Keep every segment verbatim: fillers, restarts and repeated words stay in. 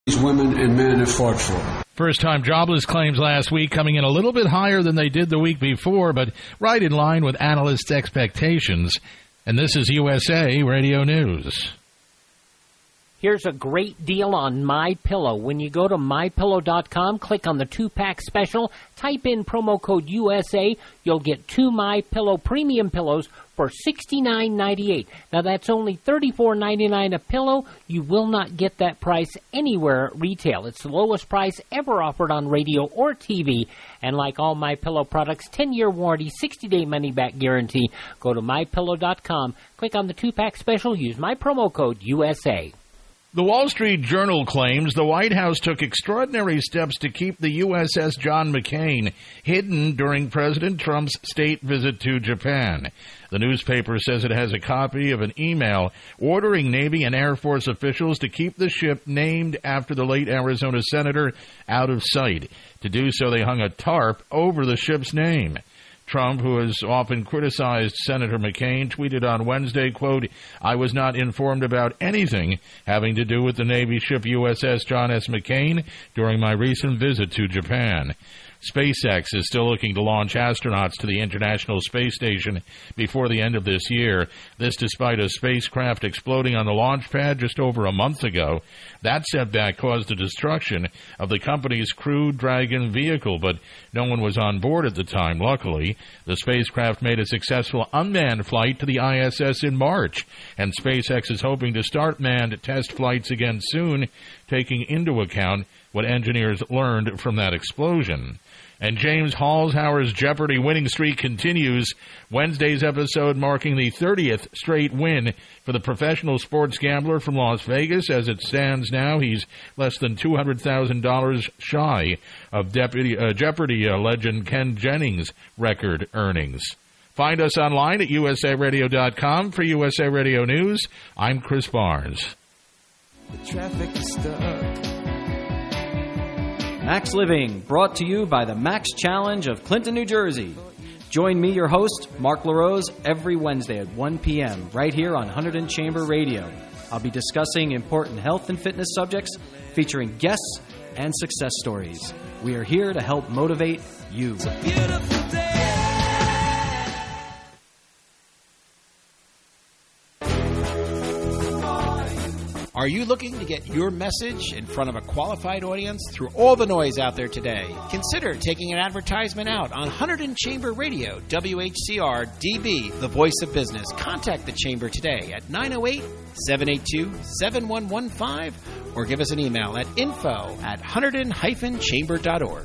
women and men have fought for. First-time jobless claims last week coming in a little bit higher than they did the week before, but right in line with analysts' expectations. And this is U S A Radio News. Here's a great deal on MyPillow. When you go to my pillow dot com, click on the two-pack special, type in promo code U S A, you'll get two MyPillow premium pillows for sixty-nine ninety-eight. Now, that's only thirty-four ninety-nine a pillow. You will not get that price anywhere at retail. It's the lowest price ever offered on radio or T V. And like all MyPillow products, ten-year warranty, sixty-day money-back guarantee. Go to my pillow dot com, click on the two-pack special, use my promo code U S A. The Wall Street Journal claims the White House took extraordinary steps to keep the U S S John McCain hidden during President Trump's state visit to Japan. The newspaper says it has a copy of an email ordering Navy and Air Force officials to keep the ship named after the late Arizona senator out of sight. To do so, they hung a tarp over the ship's name. Trump, who has often criticized Senator McCain, tweeted on Wednesday, quote, "I was not informed about anything having to do with the Navy ship U S S John S. McCain during my recent visit to Japan." SpaceX is still looking to launch astronauts to the International Space Station before the end of this year. This despite a spacecraft exploding on the launch pad just over a month ago. That setback caused the destruction of the company's Crew Dragon vehicle, but no one was on board at the time, luckily. The spacecraft made a successful unmanned flight to the I S S in March, and SpaceX is hoping to start manned test flights again soon, taking into account what engineers learned from that explosion. And James Holzhauer's Jeopardy winning streak continues, Wednesday's episode marking the thirtieth straight win for the professional sports gambler from Las Vegas. As it stands now, he's less than two hundred thousand dollars shy of Deputy, uh, Jeopardy uh, legend Ken Jennings' record earnings. Find us online at U S A radio dot com. For U S A Radio News, I'm Chris Barnes. The traffic is stuck. Max Living, brought to you by the Max Challenge of Clinton, New Jersey. Join me, your host, Mark LaRose, every Wednesday at one p.m. right here on Hunterdon Chamber Radio. I'll be discussing important health and fitness subjects, featuring guests and success stories. We are here to help motivate you. It's a beautiful day. Are you looking to get your message in front of a qualified audience through all the noise out there today? Consider taking an advertisement out on Hunterdon Chamber Radio, W H C R D B, the voice of business. Contact the Chamber today at nine oh eight, seven eight two, seven one one five or give us an email at info at hunterdon dash chamber dot org.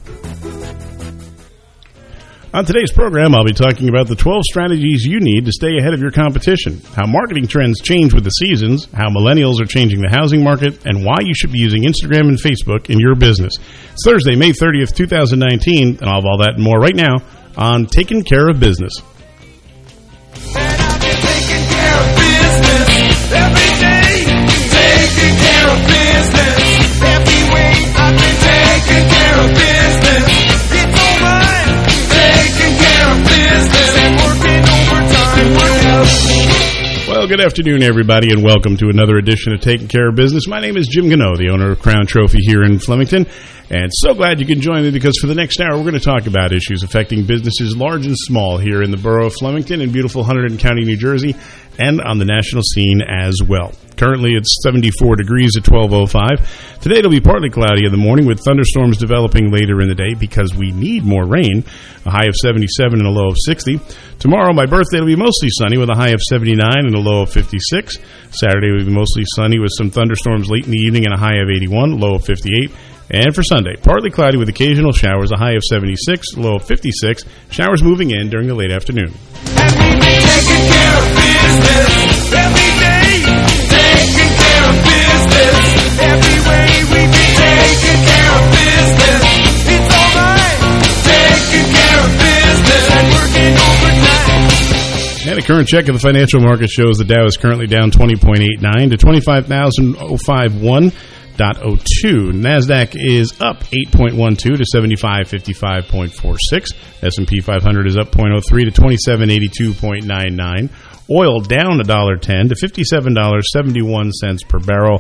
On today's program, I'll be talking about the twelve strategies you need to stay ahead of your competition, how marketing trends change with the seasons, how millennials are changing the housing market, and why you should be using Instagram and Facebook in your business. It's Thursday, May thirtieth, twenty nineteen, and I'll have all that and more right now on Taking Care of Business. And I've been taking care of business every day, taking care of business every way. I've been taking care of business. It's all mine. Taking care of business and working overtime. Well, good afternoon, everybody, and welcome to another edition of Taking Care of Business. My name is Jim Gano, the owner of Crown Trophy here in Flemington, and so glad you can join me because for the next hour, we're going to talk about issues affecting businesses large and small here in the borough of Flemington in beautiful Hunterdon County, New Jersey, and on the national scene as well. Currently, it's seventy-four degrees at twelve oh five. Today, it'll be partly cloudy in the morning with thunderstorms developing later in the day because we need more rain. A high of seventy-seven and a low of sixty. Tomorrow, my birthday, will be mostly sunny with a high of seventy-nine and a low of fifty-six. Saturday will be mostly sunny with some thunderstorms late in the evening and a high of eighty-one, low of fifty-eight. And for Sunday, partly cloudy with occasional showers, a high of seventy-six, low of fifty-six. Showers moving in during the late afternoon. And we've been taking care of business every day, taking care of business every way. We've been taking care of business. It's all right, taking care of business and working overtime. And a current check of the financial market shows the Dow is currently down twenty point eight nine to twenty-five thousand fifty-one point oh two. NASDAQ is up eight point one two to seventy-five fifty-five point four six. S and P five hundred is up zero point oh three to twenty-seven eighty-two point nine nine. Oil down one dollar ten to fifty-seven dollars and seventy-one cents per barrel.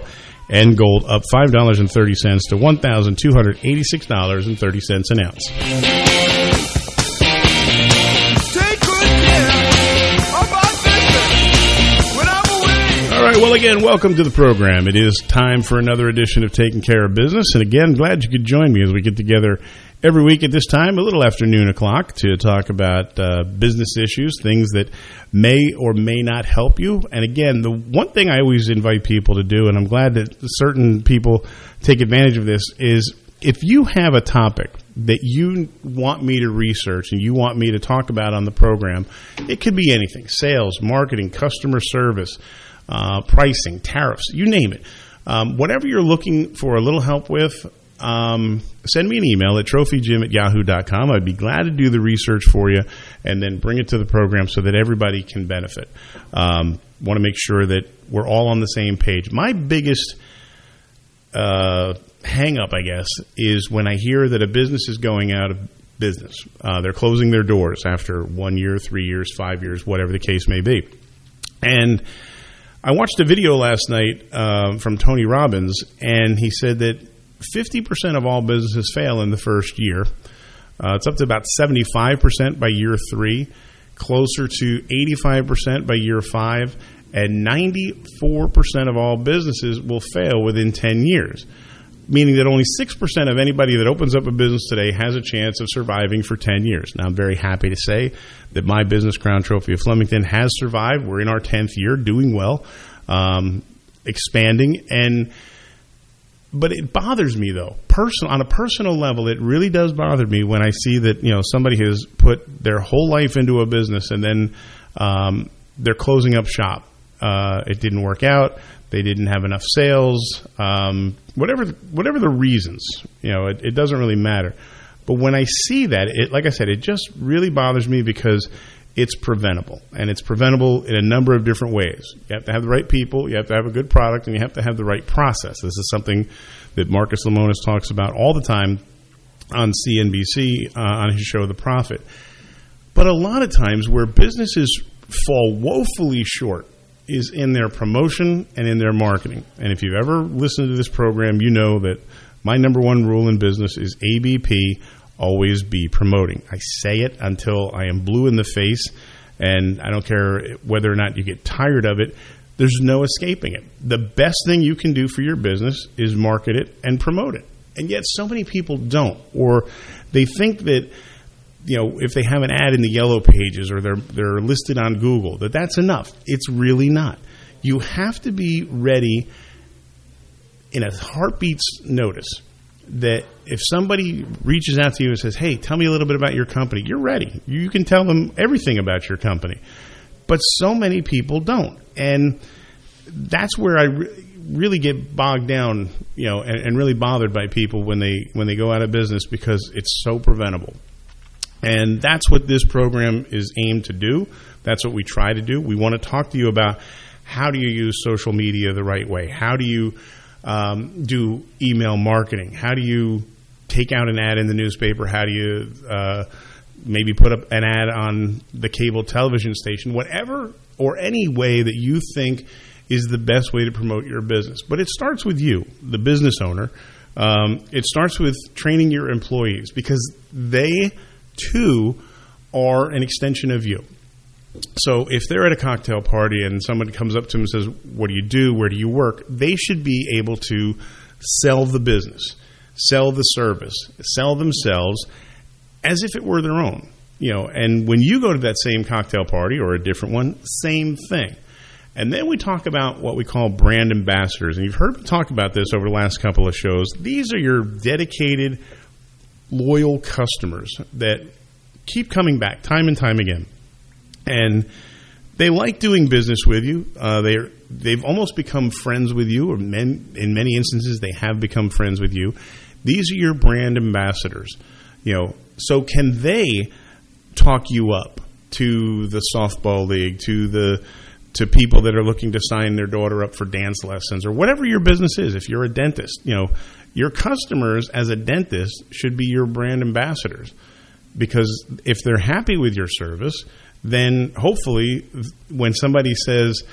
and gold up five dollars and thirty cents to one thousand two hundred eighty-six dollars and thirty cents an ounce. Take good care of my business when I'm away. All right, well, again, welcome to the program. It is time for another edition of Taking Care of Business. And again, glad you could join me as we get together every week at this time, a little after noon o'clock, to talk about uh, business issues, things that may or may not help you. And again, the one thing I always invite people to do, and I'm glad that certain people take advantage of this, is if you have a topic that you want me to research and you want me to talk about on the program, it could be anything: sales, marketing, customer service, uh, pricing, tariffs, you name it. Um, whatever you're looking for a little help with, Um, send me an email at trophyjim at yahoo dot com. I'd be glad to do the research for you and then bring it to the program so that everybody can benefit. Um, want to make sure that we're all on the same page. My biggest uh, hang up, I guess, is when I hear that a business is going out of business. Uh, they're closing their doors after one year, three years, five years, whatever the case may be. And I watched a video last night uh, from Tony Robbins, and he said that fifty percent of all businesses fail in the first year. Uh, it's up to about seventy-five percent by year three, closer to eighty-five percent by year five, and ninety-four percent of all businesses will fail within ten years, meaning that only six percent of anybody that opens up a business today has a chance of surviving for ten years. Now, I'm very happy to say that my business, Crown Trophy of Flemington, has survived. We're in our tenth year, doing well, um, expanding, and but it bothers me, though. Person, on a personal level, it really does bother me when I see that, you know, somebody has put their whole life into a business and then um, they're closing up shop. Uh, it didn't work out. They didn't have enough sales. Um, whatever, whatever the reasons, you know, it, it doesn't really matter. But when I see that, it, like I said, it just really bothers me because it's preventable, and it's preventable in a number of different ways. You have to have the right people, you have to have a good product, and you have to have the right process. This is something that Marcus Lemonis talks about all the time on C N B C uh, on his show, The Profit. But a lot of times where businesses fall woefully short is in their promotion and in their marketing. And if you've ever listened to this program, you know that my number one rule in business is A B P, always be promoting. I say it until I am blue in the face, and I don't care whether or not you get tired of it. There's no escaping it. The best thing you can do for your business is market it and promote it. And yet so many people don't, or they think that, you know, if they have an ad in the yellow pages or they're they're listed on Google, that that's enough. It's really not. You have to be ready in a heartbeat's notice that if somebody reaches out to you and says, hey, tell me a little bit about your company, you're ready. You can tell them everything about your company. But so many people don't. And that's where I re- really get bogged down, you know, and, and really bothered by people when they when they go out of business, because it's so preventable. And that's what this program is aimed to do. That's what we try to do. We want to talk to you about how do you use social media the right way? How do you Um, do email marketing? How do you take out an ad in the newspaper? How do you uh, maybe put up an ad on the cable television station? Whatever or any way that you think is the best way to promote your business. But it starts with you, the business owner. Um, it starts with training your employees, because they, too, are an extension of you. So if they're at a cocktail party and someone comes up to them and says, what do you do? Where do you work? They should be able to sell the business, sell the service, sell themselves as if it were their own. You know, and when you go to that same cocktail party or a different one, same thing. And then we talk about what we call brand ambassadors. And you've heard me talk about this over the last couple of shows. These are your dedicated, loyal customers that keep coming back time and time again. And they like doing business with you. Uh, they're, they've almost become friends with you, or men, in many instances, they have become friends with you. These are your brand ambassadors. You know, so can they talk you up to the softball league, to the to people that are looking to sign their daughter up for dance lessons, or whatever your business is? If you're a dentist, you know, your customers as a dentist should be your brand ambassadors, because if they're happy with your service, then hopefully when somebody says,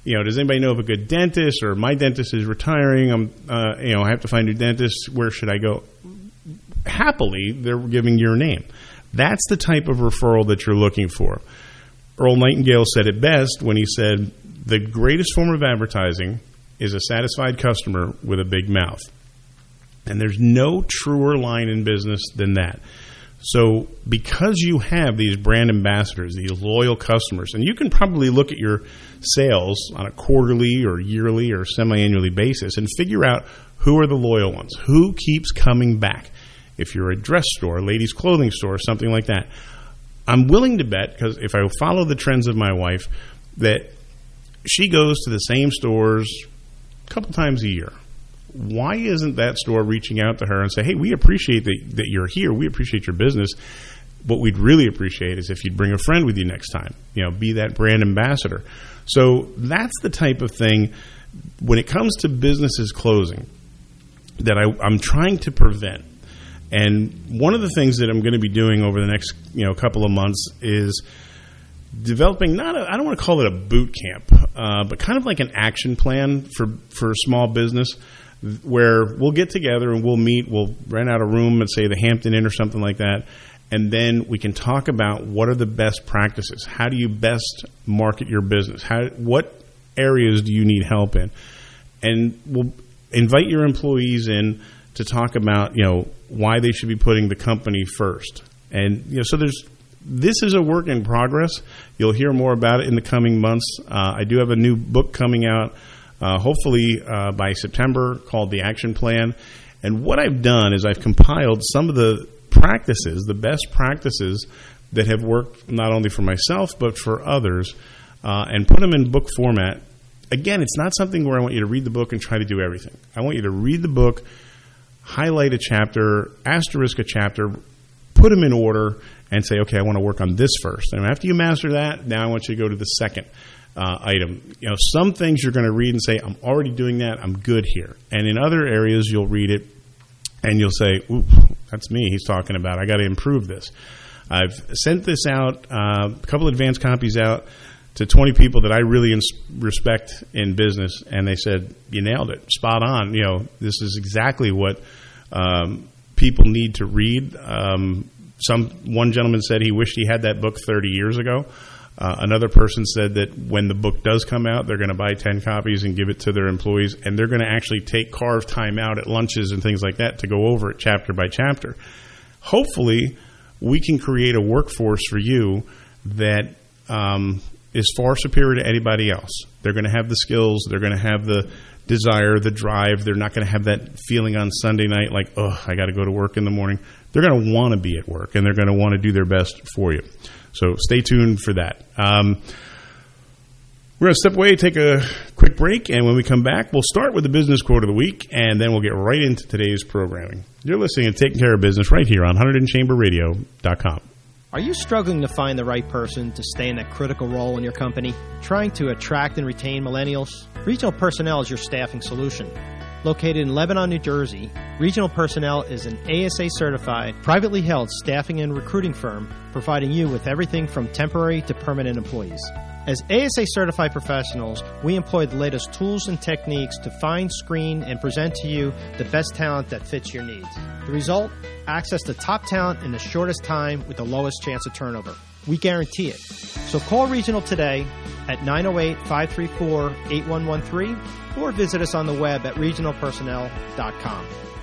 you know, does anybody know of a good dentist, or my dentist is retiring, I'm, uh, you know, I have to find a new dentist, where should I go? Happily, they're giving your name. That's the type of referral that you're looking for. Earl Nightingale said it best when he said, the greatest form of advertising is a satisfied customer with a big mouth. And there's no truer line in business than that. So because you have these brand ambassadors, these loyal customers, and you can probably look at your sales on a quarterly or yearly or semi-annually basis and figure out who are the loyal ones, who keeps coming back. If you're a dress store, a ladies' clothing store, something like that, I'm willing to bet, because if I follow the trends of my wife, that she goes to the same stores a couple times a year. Why isn't that store reaching out to her and say, hey, we appreciate that, that you're here. We appreciate your business. What we'd really appreciate is if you'd bring a friend with you next time, you know, be that brand ambassador. So that's the type of thing, when it comes to businesses closing, that I, I'm trying to prevent. And one of the things that I'm going to be doing over the next, you know, couple of months is developing, not a, I don't want to call it a boot camp, uh, but kind of like an action plan for, for small business, where we'll get together and we'll meet, we'll rent out a room at, say, the Hampton Inn or something like that, and then we can talk about what are the best practices. How do you best market your business? How, what areas do you need help in? And we'll invite your employees in to talk about, you know, why they should be putting the company first. And, you know, so there's, this is a work in progress. You'll hear more about it in the coming months. Uh, I do have a new book coming out, uh, hopefully uh, by September, called The Action Plan. And what I've done is I've compiled some of the practices, the best practices that have worked not only for myself but for others, uh, and put them in book format. Again, it's not something where I want you to read the book and try to do everything. I want you to read the book, highlight a chapter, asterisk a chapter, put them in order, and say, okay, I want to work on this first. And after you master that, now I want you to go to the second uh, item. You know, some things you're going to read and say, I'm already doing that, I'm good here. And in other areas, you'll read it and you'll say, ooh, that's me he's talking about. I got to improve this. I've sent this out, uh, a couple advanced copies out to twenty people that I really ins- respect in business, and they said, you nailed it, spot on. You know, this is exactly what um, people need to read. Um, some one gentleman said he wished he had that book thirty years ago. Uh, another person said that when the book does come out, they're going to buy ten copies and give it to their employees, and they're going to actually take carved time out at lunches and things like that to go over it chapter by chapter. Hopefully, we can create a workforce for you that um, is far superior to anybody else. They're going to have the skills. They're going to have the desire, the drive. They're not going to have that feeling on Sunday night like, oh, I got to go to work in the morning. They're going to want to be at work, and they're going to want to do their best for you. So stay tuned for that. Um, we're going to step away, take a quick break, and when we come back, we'll start with the business quote of the week, and then we'll get right into today's programming. You're listening to Taking Care of Business right here on one hundred chamber radio dot com. Are you struggling to find the right person to stay in that critical role in your company? Trying to attract and retain millennials? Regional Personnel is your staffing solution. Located in Lebanon, New Jersey, Regional Personnel is an A S A-certified, privately held staffing and recruiting firm providing you with everything from temporary to permanent employees. As A S A-certified professionals, we employ the latest tools and techniques to find, screen, and present to you the best talent that fits your needs. The result? Access to top talent in the shortest time with the lowest chance of turnover. We guarantee it. So call Regional today at nine oh eight, five three four, eight one one three or visit us on the web at regional personnel dot com.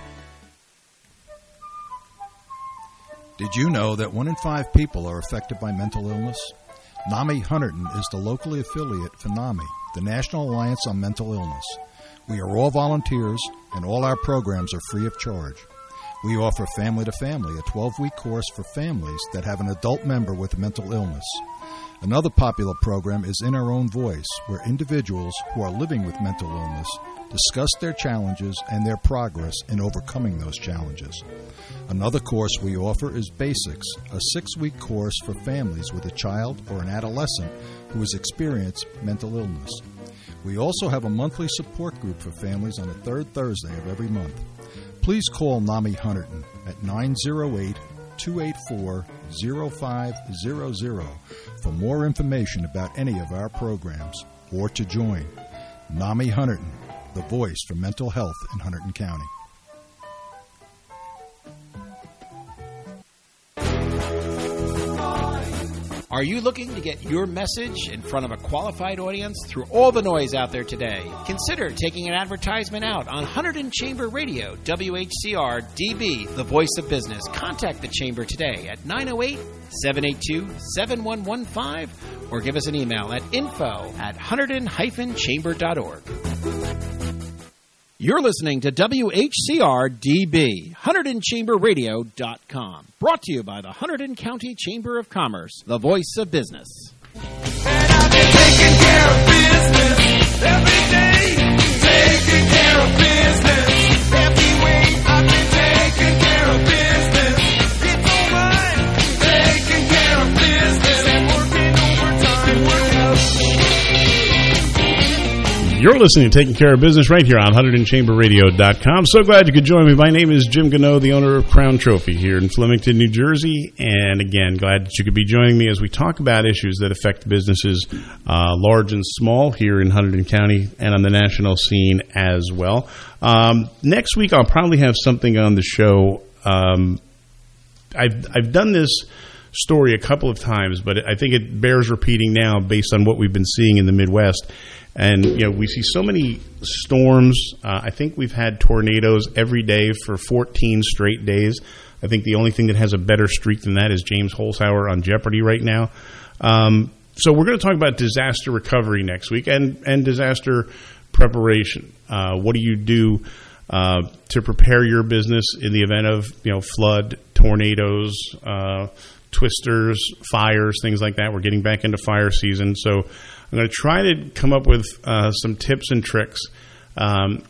Did you know that one in five people are affected by mental illness? NAMI Hunterdon is the locally affiliate for NAMI, the National Alliance on Mental Illness. We are all volunteers, and all our programs are free of charge. We offer Family to Family, a twelve-week course for families that have an adult member with a mental illness. Another popular program is In Our Own Voice, where individuals who are living with mental illness discuss their challenges and their progress in overcoming those challenges. Another course we offer is Basics, a six-week course for families with a child or an adolescent who has experienced mental illness. We also have a monthly support group for families on the third Thursday of every month. Please call NAMI Hunterdon at nine oh eight, two eight four, oh five hundred for more information about any of our programs, or to join. NAMI Hunterdon, the voice for mental health in Hunterdon County. Are you looking to get your message in front of a qualified audience through all the noise out there today? Consider taking an advertisement out on Hunterdon Chamber Radio, W H C R D B, the voice of business. Contact the Chamber today at nine oh eight, seven eight two, seven one one five or give us an email at info at hunterdon dash chamber dot org. You're listening to W H C R D B, Hunterdon Chamber Radio dot com. Brought to you by the Hunterdon County Chamber of Commerce, the voice of business. And I've been taking care of business every day, taking care of business every way. I've been taking care of business. It's all right, taking care of business and working overtime. Work out. You're listening to Taking Care of Business right here on Hunterdon Chamber Radio dot com. So glad you could join me. My name is Jim Gano, the owner of Crown Trophy here in Flemington, New Jersey. And again, glad that you could be joining me as we talk about issues that affect businesses uh, large and small here in Hunterdon County and on the national scene as well. Um, next week, I'll probably have something on the show. Um, I've, I've done this story a couple of times, but I think it bears repeating now based on what we've been seeing in the Midwest. And, you know, we see so many storms. Uh, I think we've had tornadoes every day for fourteen straight days. I think the only thing that has a better streak than that is James Holzhauer on Jeopardy right now. Um, so we're going to talk about disaster recovery next week and, and disaster preparation. Uh, what do you do uh, to prepare your business in the event of, you know, flood, tornadoes, uh, twisters, fires, things like that? We're getting back into fire season, so I'm going to try to come up with uh, some tips and tricks. Um,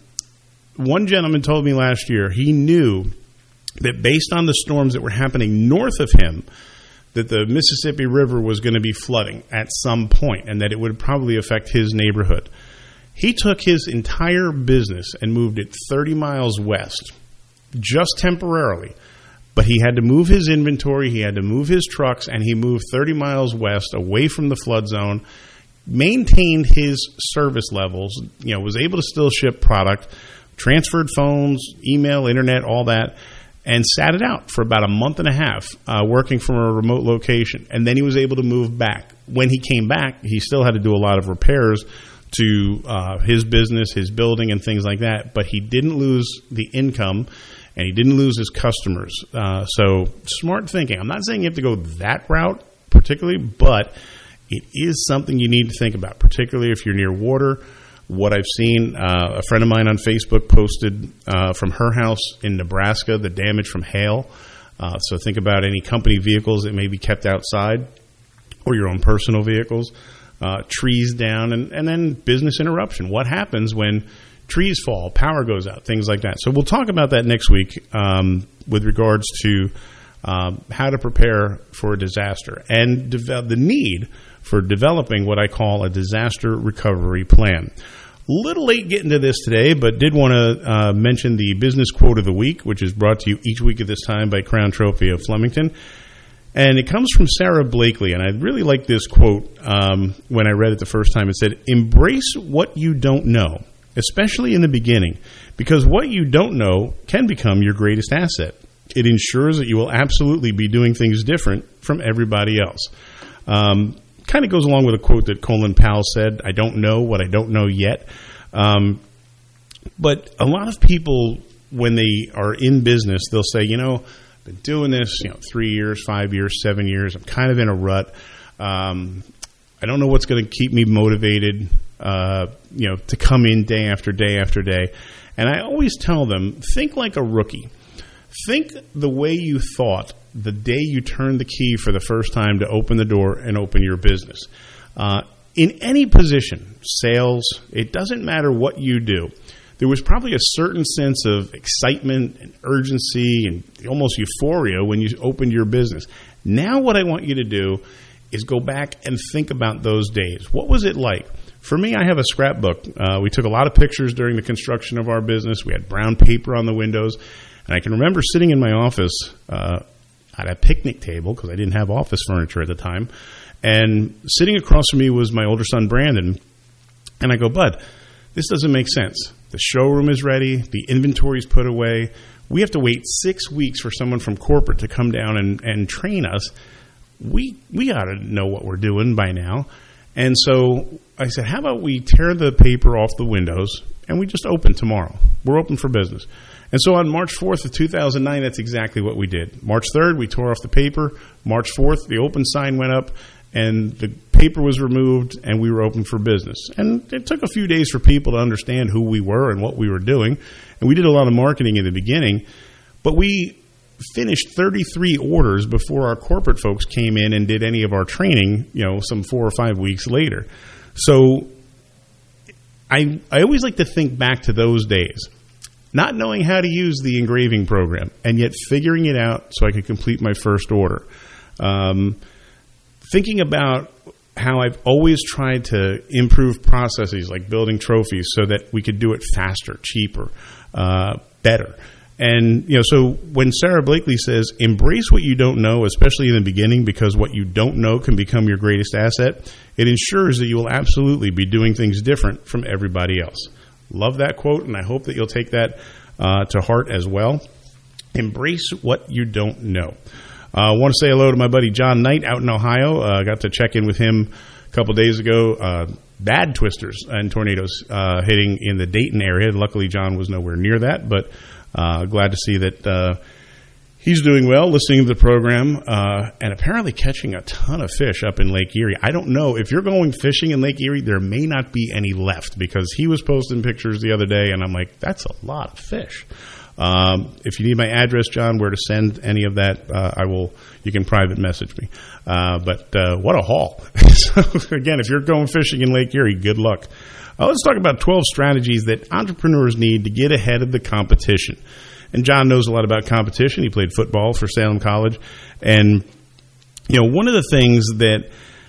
one gentleman told me last year he knew that based on the storms that were happening north of him, that the Mississippi River was going to be flooding at some point and that it would probably affect his neighborhood. He took his entire business and moved it thirty miles west, just temporarily. But he had to move his inventory, he had to move his trucks, and he moved thirty miles west away from the flood zone, maintained his service levels, you know, was able to still ship product, transferred phones, email, internet, all that, and sat it out for about a month and a half uh, working from a remote location. And then he was able to move back. When he came back, he still had to do a lot of repairs to uh, his business, his building, and things like that, but he didn't lose the income and he didn't lose his customers. Uh, so smart thinking. I'm not saying you have to go that route particularly, but it is something you need to think about, particularly if you're near water. What I've seen, uh, a friend of mine on Facebook posted uh, from her house in Nebraska, the damage from hail. Uh, so think about any company vehicles that may be kept outside or your own personal vehicles, uh, trees down, and, and then business interruption. What happens when trees fall, power goes out, things like that. So we'll talk about that next week um, with regards to um, how to prepare for a disaster and develop the need for developing what I call a disaster recovery plan. Little late getting to this today, but did want to uh, mention the business quote of the week, which is brought to you each week at this time by Crown Trophy of Flemington. And it comes from Sarah Blakely, and I really like this quote um, when I read it the first time. It said, "Embrace what you don't know, especially in the beginning, because what you don't know can become your greatest asset. It ensures that you will absolutely be doing things different from everybody else." Um, kind of goes along with a quote that Colin Powell said, "I don't know what I don't know yet." Um, but a lot of people, when they are in business, they'll say, you know, I've been doing this, you know, three years, five years, seven years. I'm kind of in a rut. Um, I don't know what's going to keep me motivated, uh, you know, to come in day after day after day. And I always tell them, think like a rookie. Think the way you thought the day you turned the key for the first time to open the door and open your business. Uh, in any position, sales, it doesn't matter what you do. There was probably a certain sense of excitement and urgency and almost euphoria when you opened your business. Now what I want you to do is go back and think about those days. What was it like? For me, I have a scrapbook. Uh, we took a lot of pictures during the construction of our business. We had brown paper on the windows. And I can remember sitting in my office uh, at a picnic table, because I didn't have office furniture at the time, and sitting across from me was my older son, Brandon. And I go, Bud, this doesn't make sense. The showroom is ready. The inventory is put away. We have to wait six weeks for someone from corporate to come down and, and train us. We we ought to know what we're doing by now. And so I said, how about we tear the paper off the windows and we just open tomorrow? We're open for business. And so on March fourth of two thousand nine, that's exactly what we did. March third, we tore off the paper. March fourth, the open sign went up and the paper was removed and we were open for business. And it took a few days for people to understand who we were and what we were doing. And we did a lot of marketing in the beginning, but we finished thirty-three orders before our corporate folks came in and did any of our training, you know, some four or five weeks later. So I I always like to think back to those days, not knowing how to use the engraving program and yet figuring it out so I could complete my first order. Um, thinking about how I've always tried to improve processes like building trophies so that we could do it faster, cheaper, uh, better. And, you know, so when Sarah Blakely says, embrace what you don't know, especially in the beginning, because what you don't know can become your greatest asset, it ensures that you will absolutely be doing things different from everybody else. Love that quote, and I hope that you'll take that uh, to heart as well. Embrace what you don't know. I uh, want to say hello to my buddy John Knight out in Ohio. I uh, got to check in with him a couple days ago. Uh, bad twisters and tornadoes uh, hitting in the Dayton area. Luckily, John was nowhere near that, but uh, glad to see that uh, he's doing well, listening to the program, uh, and apparently catching a ton of fish up in Lake Erie. I don't know. If you're going fishing in Lake Erie, there may not be any left because he was posting pictures the other day, and I'm like, that's a lot of fish. Um, if you need my address, John, where to send any of that, uh, I will. You can private message me. Uh, but uh, what a haul! So again, if you're going fishing in Lake Erie, good luck. Uh, let's talk about twelve strategies that entrepreneurs need to get ahead of the competition. And John knows a lot about competition. He played football for Salem College, and you know one of the things that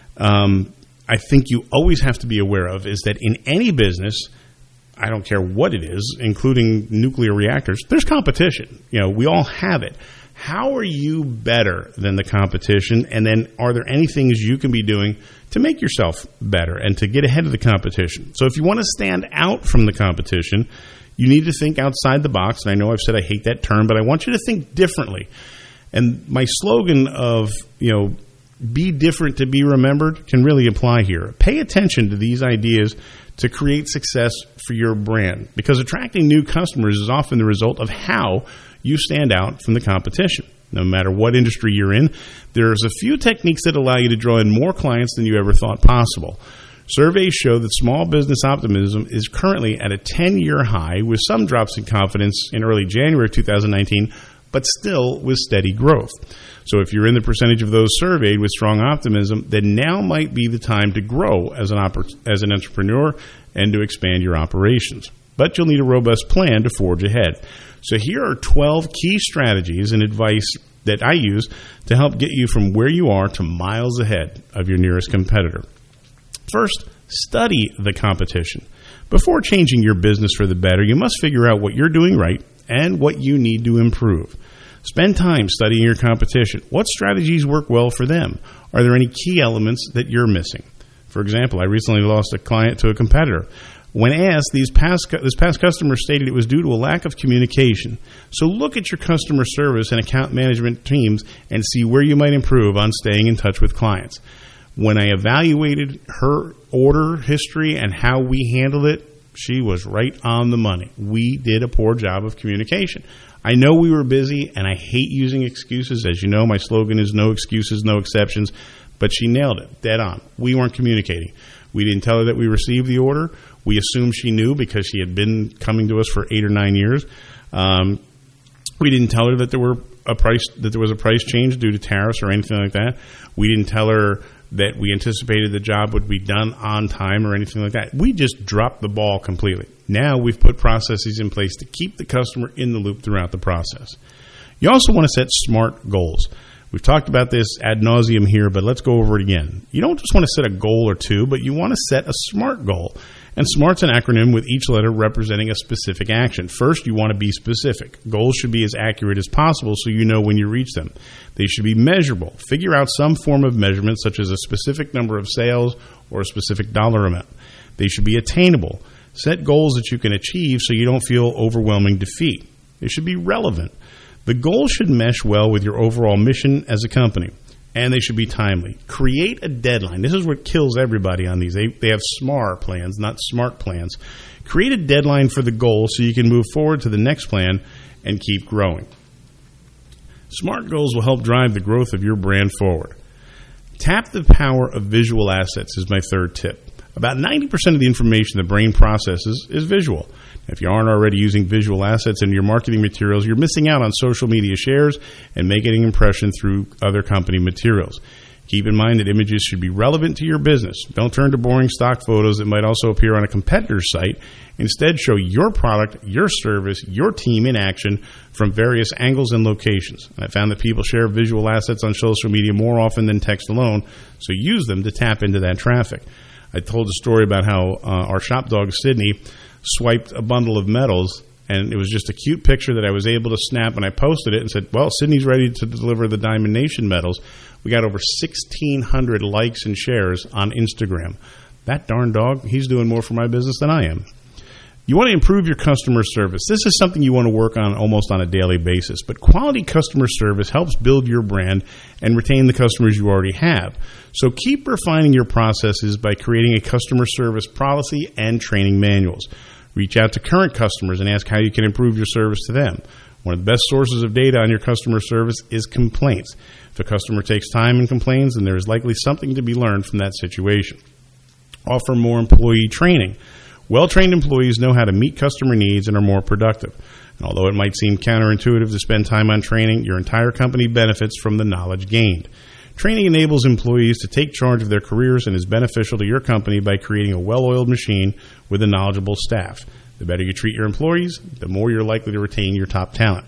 um, I think you always have to be aware of is that in any business, I don't care what it is, including nuclear reactors, there's competition. You know, we all have it. How are you better than the competition? And then are there any things you can be doing to make yourself better and to get ahead of the competition? So if you want to stand out from the competition, you need to think outside the box. And I know I've said I hate that term, but I want you to think differently. And my slogan of, you know, be different to be remembered can really apply here. Pay attention to these ideas to create success for your brand, because attracting new customers is often the result of how you stand out from the competition. No matter what industry you're in, there's a few techniques that allow you to draw in more clients than you ever thought possible. Surveys show that small business optimism is currently at a ten-year high, with some drops in confidence in early January of two thousand nineteen, but still with steady growth. So if you're in the percentage of those surveyed with strong optimism, then now might be the time to grow as an oper- as an entrepreneur and to expand your operations. But you'll need a robust plan to forge ahead. So here are twelve key strategies and advice that I use to help get you from where you are to miles ahead of your nearest competitor. First, study the competition. Before changing your business for the better, you must figure out what you're doing right and what you need to improve. Spend time studying your competition. What strategies work well for them? Are there any key elements that you're missing? For example, I recently lost a client to a competitor. When asked, these past, this past customer stated it was due to a lack of communication. So look at your customer service and account management teams and see where you might improve on staying in touch with clients. When I evaluated her order history and how we handled it, she was right on the money. We did a poor job of communication. I know we were busy, and I hate using excuses. As you know, my slogan is no excuses, no exceptions. But she nailed it, dead on. We weren't communicating. We didn't tell her that we received the order. We assumed she knew because she had been coming to us for eight or nine years. Um, we didn't tell her that there were a price that there was a price change due to tariffs or anything like that. We didn't tell her that we anticipated the job would be done on time or anything like that. We just dropped the ball completely. Now we've put processes in place to keep the customer in the loop throughout the process. You also want to set SMART goals. We've talked about this ad nauseum here, but let's go over it again. You don't just want to set a goal or two, but you want to set a SMART goal. And SMART's an acronym with each letter representing a specific action. First, you want to be specific. Goals should be as accurate as possible so you know when you reach them. They should be measurable. Figure out some form of measurement, such as a specific number of sales or a specific dollar amount. They should be attainable. Set goals that you can achieve so you don't feel overwhelming defeat. They should be relevant. The goals should mesh well with your overall mission as a company, and they should be timely. Create a deadline. This is what kills everybody on these. They, they have SMART plans, not SMART plans. Create a deadline for the goal so you can move forward to the next plan and keep growing. SMART goals will help drive the growth of your brand forward. Tap the power of visual assets is my third tip. About ninety percent of the information the brain processes is visual. If you aren't already using visual assets in your marketing materials, you're missing out on social media shares and making an impression through other company materials. Keep in mind that images should be relevant to your business. Don't turn to boring stock photos that might also appear on a competitor's site. Instead, show your product, your service, your team in action from various angles and locations. I found that people share visual assets on social media more often than text alone, so use them to tap into that traffic. I told a story about how uh, our shop dog, Sydney, swiped a bundle of medals, and it was just a cute picture that I was able to snap, and I posted it and said, well, Sydney's ready to deliver the Diamond Nation medals. We got over sixteen hundred likes and shares on Instagram. That darn dog, he's doing more for my business than I am. You want to improve your customer service. This is something you want to work on almost on a daily basis, but quality customer service helps build your brand and retain the customers you already have. So keep refining your processes by creating a customer service policy and training manuals. Reach out to current customers and ask how you can improve your service to them. One of the best sources of data on your customer service is complaints. If a customer takes time and complains, then there is likely something to be learned from that situation. Offer more employee training. Well-trained employees know how to meet customer needs and are more productive. And although it might seem counterintuitive to spend time on training, your entire company benefits from the knowledge gained. Training enables employees to take charge of their careers and is beneficial to your company by creating a well-oiled machine with a knowledgeable staff. The better you treat your employees, the more you're likely to retain your top talent.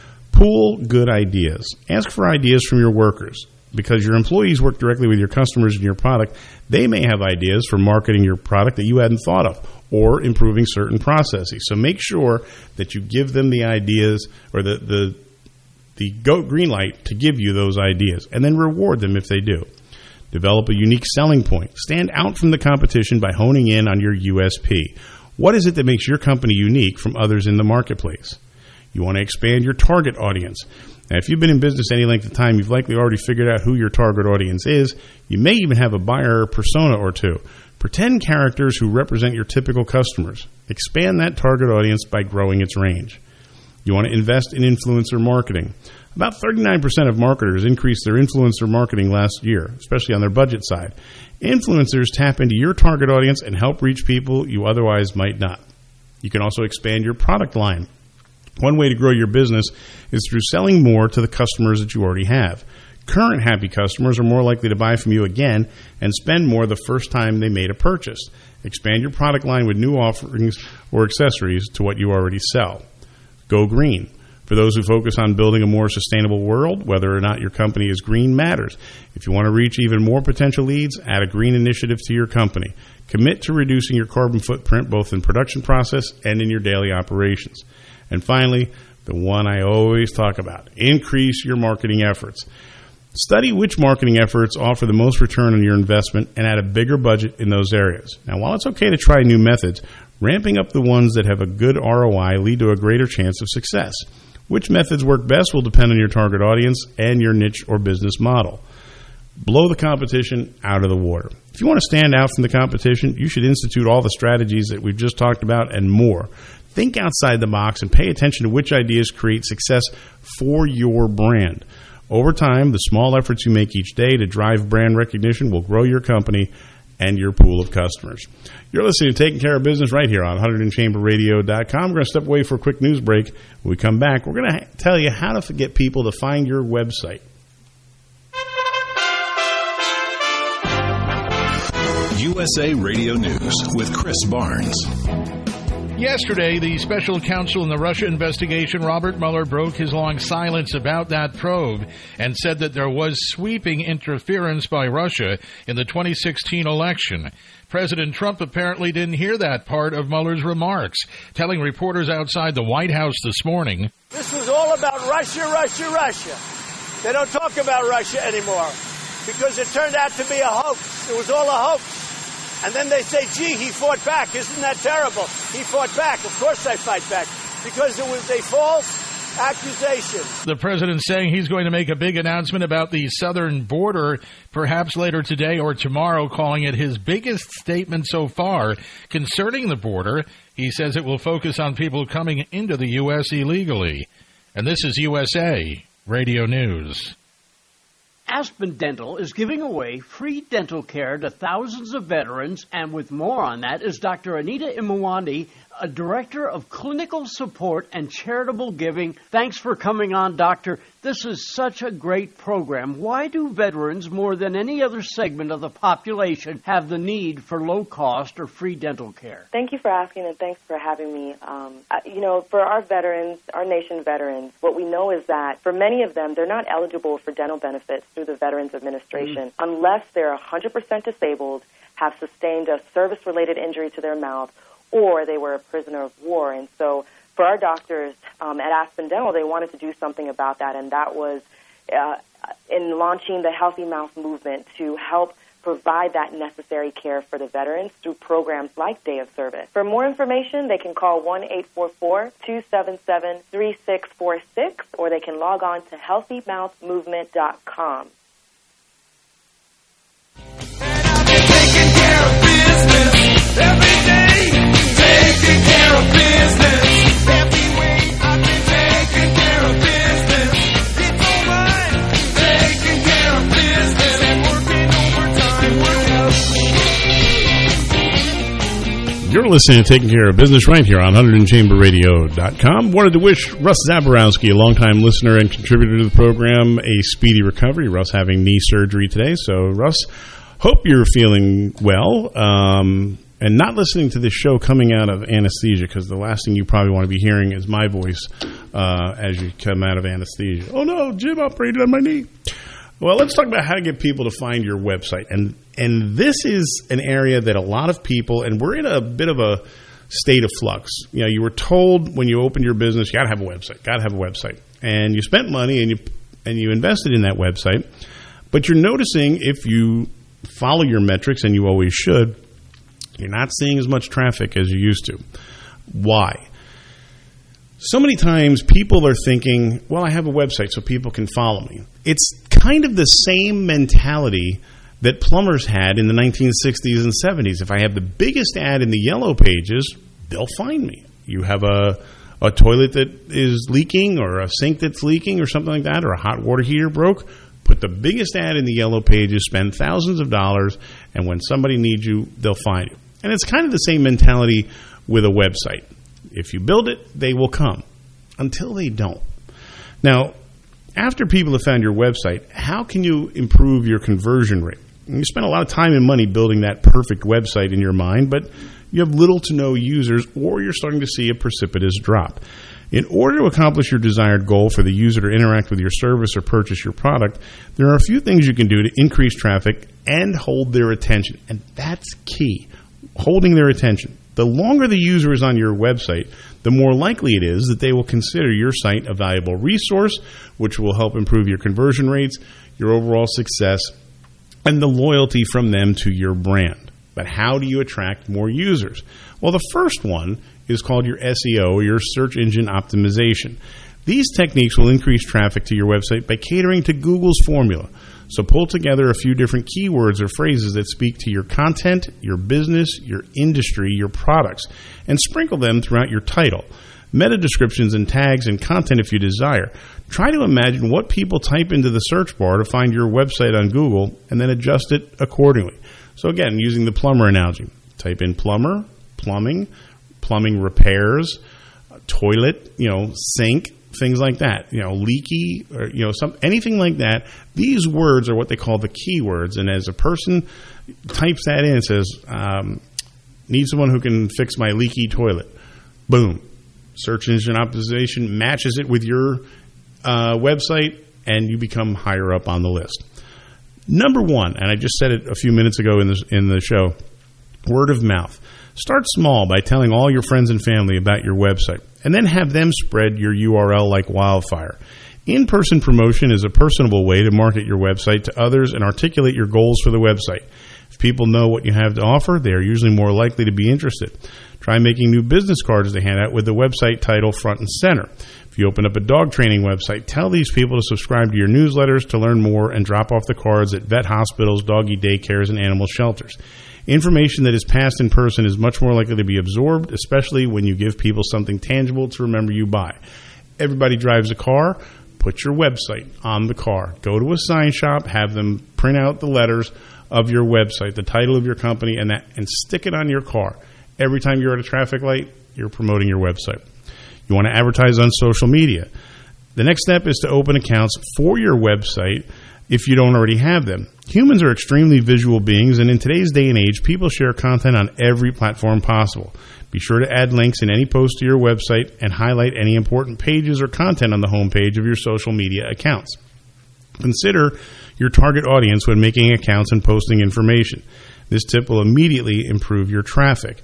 Pool good ideas. Ask for ideas from your workers. Because your employees work directly with your customers and your product, they may have ideas for marketing your product that you hadn't thought of or improving certain processes. So make sure that you give them the ideas or the, the, the go green light to give you those ideas, and then reward them if they do. Develop a unique selling point. Stand out from the competition by honing in on your U S P. What is it that makes your company unique from others in the marketplace? You want to expand your target audience. Now, if you've been in business any length of time, you've likely already figured out who your target audience is. You may even have a buyer persona or two. Pretend characters who represent your typical customers. Expand that target audience by growing its range. You want to invest in influencer marketing. About thirty-nine percent of marketers increased their influencer marketing last year, especially on their budget side. Influencers tap into your target audience and help reach people you otherwise might not. You can also expand your product line. One way to grow your business is through selling more to the customers that you already have. Current happy customers are more likely to buy from you again and spend more the first time they made a purchase. Expand your product line with new offerings or accessories to what you already sell. Go green. For those who focus on building a more sustainable world, whether or not your company is green matters. If you want to reach even more potential leads, add a green initiative to your company. Commit to reducing your carbon footprint both in production process and in your daily operations. And finally, the one I always talk about, increase your marketing efforts. Study which marketing efforts offer the most return on your investment and add a bigger budget in those areas. Now, while it's okay to try new methods, ramping up the ones that have a good R O I lead to a greater chance of success. Which methods work best will depend on your target audience and your niche or business model. Blow the competition out of the water. If you want to stand out from the competition, you should institute all the strategies that we've just talked about and more. Think outside the box and pay attention to which ideas create success for your brand. Over time, the small efforts you make each day to drive brand recognition will grow your company and your pool of customers. You're listening to Taking Care of Business right here on one hundred chamber radio dot com. We're going to step away for a quick news break. When we come back, we're going to tell you how to get people to find your website. U S A Radio News with Chris Barnes. Yesterday, the special counsel in the Russia investigation, Robert Mueller, broke his long silence about that probe and said that there was sweeping interference by Russia in the twenty sixteen election. President Trump apparently didn't hear that part of Mueller's remarks, telling reporters outside the White House this morning, "This was all about Russia, Russia, Russia. They don't talk about Russia anymore because it turned out to be a hoax. It was all a hoax. And then they say, gee, he fought back. Isn't that terrible? He fought back. Of course I fight back. Because it was a false accusation. The president saying he's going to make a big announcement about the southern border, perhaps later today or tomorrow, calling it his biggest statement so far concerning the border. He says it will focus on people coming into the U S illegally. And this is U S A Radio News. Aspen Dental is giving away free dental care to thousands of veterans, and with more on that is Doctor Anita Imawandi, a director of clinical support and charitable giving. Thanks for coming on, Doctor. This is such a great program. Why do veterans, more than any other segment of the population, have the need for low-cost or free dental care? Thank you for asking, and thanks for having me. Um, you know, for our veterans, our nation veterans, what we know is that for many of them, they're not eligible for dental benefits through the Veterans Administration mm-hmm. unless they're one hundred percent disabled, have sustained a service-related injury to their mouth, or they were a prisoner of war. And so for our doctors um, at Aspen Dental, they wanted to do something about that, and that was uh, in launching the Healthy Mouth movement to help provide that necessary care for the veterans through programs like Day of Service. For more information, they can call one eight four four, two seven seven, three six four six, or they can log on to healthy mouth movement dot com. Taking care of business every day. Taking care of business every way. I've been taking care of business. It's alright. Taking care of business and working overtime will help. You're listening to Taking Care of Business right here on one hundred chamber radio dot com. Wanted to wish Russ Zaborowski, a longtime listener and contributor to the program, a speedy recovery. Russ having knee surgery today. So, Russ, hope you're feeling well. Um... And not listening to this show coming out of anesthesia, because the last thing you probably want to be hearing is my voice uh, as you come out of anesthesia. Oh, no, Jim operated on my knee. Well, let's talk about how to get people to find your website. And and this is an area that a lot of people, and we're in a bit of a state of flux. You know, you were told when you opened your business, you got to have a website, got to have a website. And you spent money and you and you invested in that website. But you're noticing, if you follow your metrics, and you always should, you're not seeing as much traffic as you used to. Why? So many times people are thinking, well, I have a website so people can follow me. It's kind of the same mentality that plumbers had in the nineteen sixties and seventies. If I have the biggest ad in the yellow pages, they'll find me. You have a, a toilet that is leaking, or a sink that's leaking, or something like that, or a hot water heater broke, put the biggest ad in the yellow pages, spend thousands of dollars, and when somebody needs you, they'll find you. And it's kind of the same mentality with a website. If you build it, they will come, until they don't. Now, after people have found your website, how can you improve your conversion rate? You spend a lot of time and money building that perfect website in your mind, but you have little to no users, or you're starting to see a precipitous drop. In order to accomplish your desired goal for the user to interact with your service or purchase your product, there are a few things you can do to increase traffic and hold their attention. And that's key. Holding their attention. The longer the user is on your website, the more likely it is that they will consider your site a valuable resource, which will help improve your conversion rates, your overall success, and the loyalty from them to your brand. But how do you attract more users? Well, the first one is called your S E O, or your search engine optimization. These techniques will increase traffic to your website by catering to Google's formula. So pull together a few different keywords or phrases that speak to your content, your business, your industry, your products, and sprinkle them throughout your title. Meta descriptions and tags and content if you desire. Try to imagine what people type into the search bar to find your website on Google, and then adjust it accordingly. So again, using the plumber analogy, type in plumber, plumbing, plumbing repairs, toilet, you know, sink, things like that, you know, leaky, or, you know, some anything like that. These words are what they call the keywords. And as a person types that in and says, um, need someone who can fix my leaky toilet, boom, search engine optimization matches it with your uh, website, and you become higher up on the list. Number one, and I just said it a few minutes ago in the, in the show, word of mouth. Start small by telling all your friends and family about your website, and then have them spread your U R L like wildfire. In-person promotion is a personable way to market your website to others and articulate your goals for the website. people know what you have to offer, they are usually more likely to be interested. Try making new business cards to hand out with the website title front and center. If you open up a dog training website, tell these people to subscribe to your newsletters to learn more and drop off the cards at vet hospitals, doggy daycares, and animal shelters. Information that is passed in person is much more likely to be absorbed, especially when you give people something tangible to remember you by. Everybody drives a car. Put your website on the car. Go to a sign shop, have them print out the letters of your website, the title of your company, and that, and stick it on your car. Every time you're at a traffic light, you're promoting your website. You want to advertise on social media. The next step is to open accounts for your website if you don't already have them. Humans are extremely visual beings, and in today's day and age, people share content on every platform possible. Be sure to add links in any post to your website and highlight any important pages or content on the homepage of your social media accounts. Consider your target audience when making accounts and posting information. This tip will immediately improve your traffic.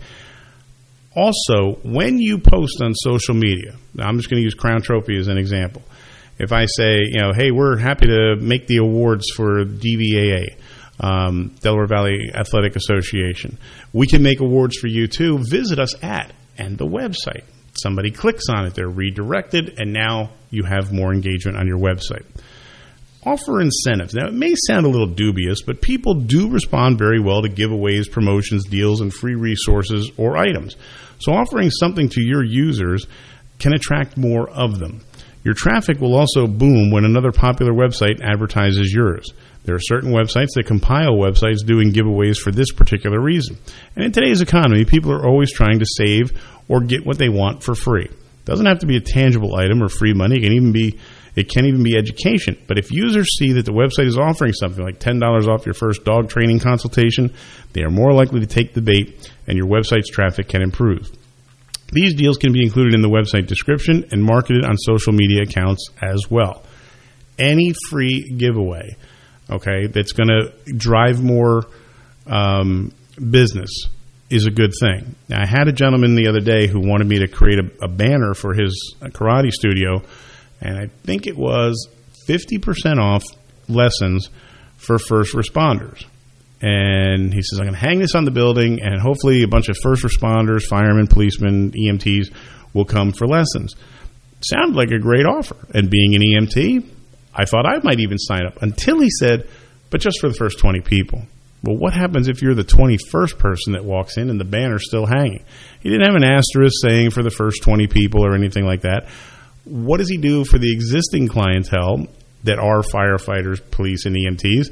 Also, when you post on social media, now I'm just going to use Crown Trophy as an example. If I say, you know, hey, we're happy to make the awards for D V A A, um, Delaware Valley Athletic Association, we can make awards for you too. Visit us at and the website. Somebody clicks on it, they're redirected, and now you have more engagement on your website. Offer incentives. Now, it may sound a little dubious, but people do respond very well to giveaways, promotions, deals, and free resources or items. So offering something to your users can attract more of them. Your traffic will also boom when another popular website advertises yours. There are certain websites that compile websites doing giveaways for this particular reason. And in today's economy, people are always trying to save or get what they want for free. It doesn't have to be a tangible item or free money. It can even be It can even be education. But if users see that the website is offering something like ten dollars off your first dog training consultation, they are more likely to take the bait, and your website's traffic can improve. These deals can be included in the website description and marketed on social media accounts as well. Any free giveaway, okay, that's going to drive more um, business is a good thing. Now, I had a gentleman the other day who wanted me to create a, a banner for his karate studio, and I think it was fifty percent off lessons for first responders. And he says, I'm going to hang this on the building, and hopefully a bunch of first responders, firemen, policemen, E M Ts will come for lessons. Sounded like a great offer. And being an E M T, I thought I might even sign up, until he said, but just for the first twenty people. Well, what happens if you're the twenty-first person that walks in and the banner's still hanging? He didn't have an asterisk saying for the first twenty people or anything like that. What does he do for the existing clientele that are firefighters, police, and E M Ts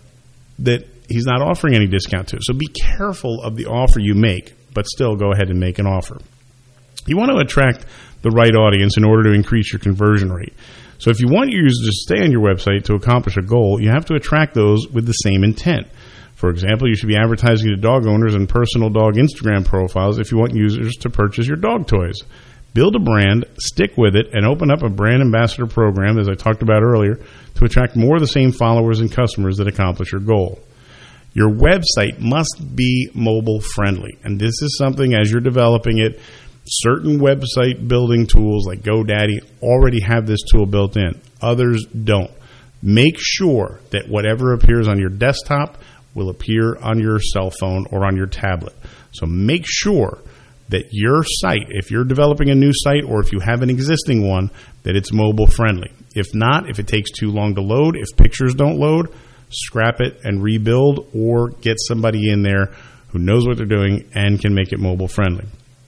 that he's not offering any discount to? So be careful of the offer you make, but still go ahead and make an offer. You want to attract the right audience in order to increase your conversion rate. So if you want your users to stay on your website to accomplish a goal, you have to attract those with the same intent. For example, you should be advertising to dog owners and personal dog Instagram profiles if you want users to purchase your dog toys. Build a brand, stick with it, and open up a brand ambassador program, as I talked about earlier, to attract more of the same followers and customers that accomplish your goal. Your website must be mobile friendly, and this is something, as you're developing it, certain website building tools like GoDaddy already have this tool built in. Others don't. Make sure that whatever appears on your desktop will appear on your cell phone or on your tablet. So make sure that your site, if you're developing a new site or if you have an existing one, that it's mobile friendly. If not, if it takes too long to load, if pictures don't load, scrap it and rebuild, or get somebody in there who knows what they're doing and can make it mobile friendly.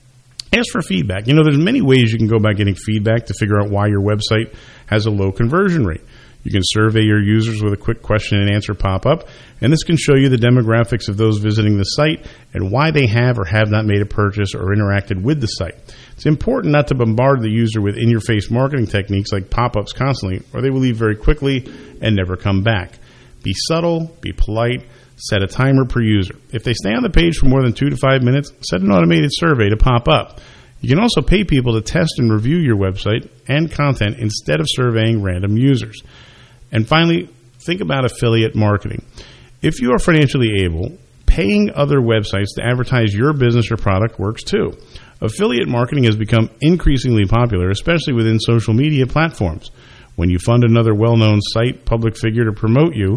Ask for feedback. You know, there's many ways you can go about getting feedback to figure out why your website has a low conversion rate. You can survey your users with a quick question and answer pop-up, and this can show you the demographics of those visiting the site and why they have or have not made a purchase or interacted with the site. It's important not to bombard the user with in-your-face marketing techniques like pop-ups constantly, or they will leave very quickly and never come back. Be subtle, be polite, set a timer per user. If they stay on the page for more than two to five minutes, set an automated survey to pop up. You can also pay people to test and review your website and content instead of surveying random users. And finally, think about affiliate marketing. If you are financially able, paying other websites to advertise your business or product works too. Affiliate marketing has become increasingly popular, especially within social media platforms. When you fund another well-known site, public figure to promote you,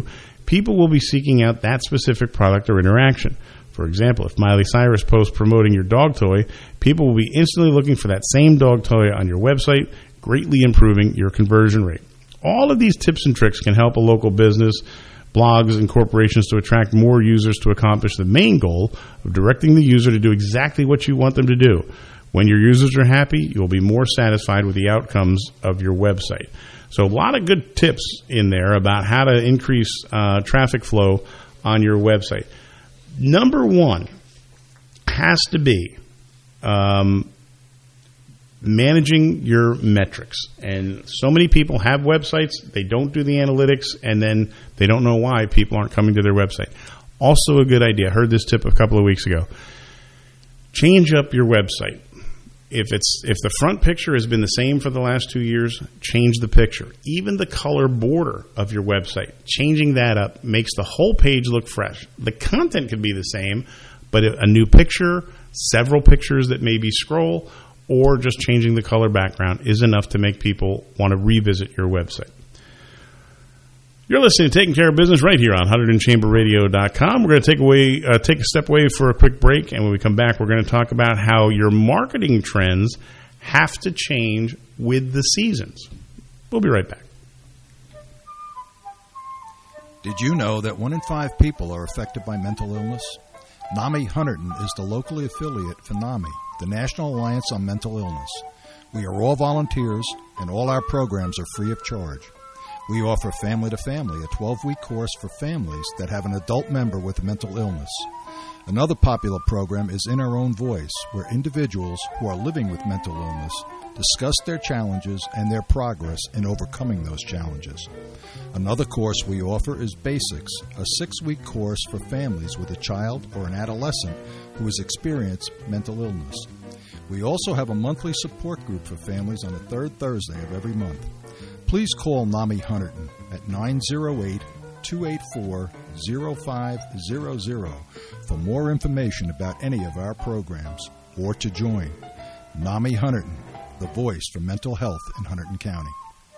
people will be seeking out that specific product or interaction. For example, if Miley Cyrus posts promoting your dog toy, people will be instantly looking for that same dog toy on your website, greatly improving your conversion rate. All of these tips and tricks can help a local business, blogs, and corporations to attract more users to accomplish the main goal of directing the user to do exactly what you want them to do. When your users are happy, you'll be more satisfied with the outcomes of your website. So a lot of good tips in there about how to increase uh, traffic flow on your website. Number one has to be um, managing your metrics. And so many people have websites, they don't do the analytics, and then they don't know why people aren't coming to their website. Also a good idea. I heard this tip a couple of weeks ago. Change up your website. If it's if the front picture has been the same for the last two years, change the picture. Even the color border of your website, changing that up makes the whole page look fresh. The content could be the same, but a new picture, several pictures that maybe scroll, or just changing the color background is enough to make people want to revisit your website. You're listening to Taking Care of Business right here on one hundred chamber radio dot com. We're going to take away, uh, take a step away for a quick break, and when we come back, we're going to talk about how your marketing trends have to change with the seasons. We'll be right back. Did you know that one in five people are affected by mental illness? NAMI Hunterdon is the locally affiliate for NAMI, the National Alliance on Mental Illness. We are all volunteers, and all our programs are free of charge. We offer Family to Family, a twelve-week course for families that have an adult member with a mental illness. Another popular program is In Our Own Voice, where individuals who are living with mental illness discuss their challenges and their progress in overcoming those challenges. Another course we offer is Basics, a six-week course for families with a child or an adolescent who has experienced mental illness. We also have a monthly support group for families on the third Thursday of every month. Please call NAMI Hunterdon at nine oh eight, two eight four, oh five hundred for more information about any of our programs or to join. NAMI Hunterdon, the voice for mental health in Hunterdon County.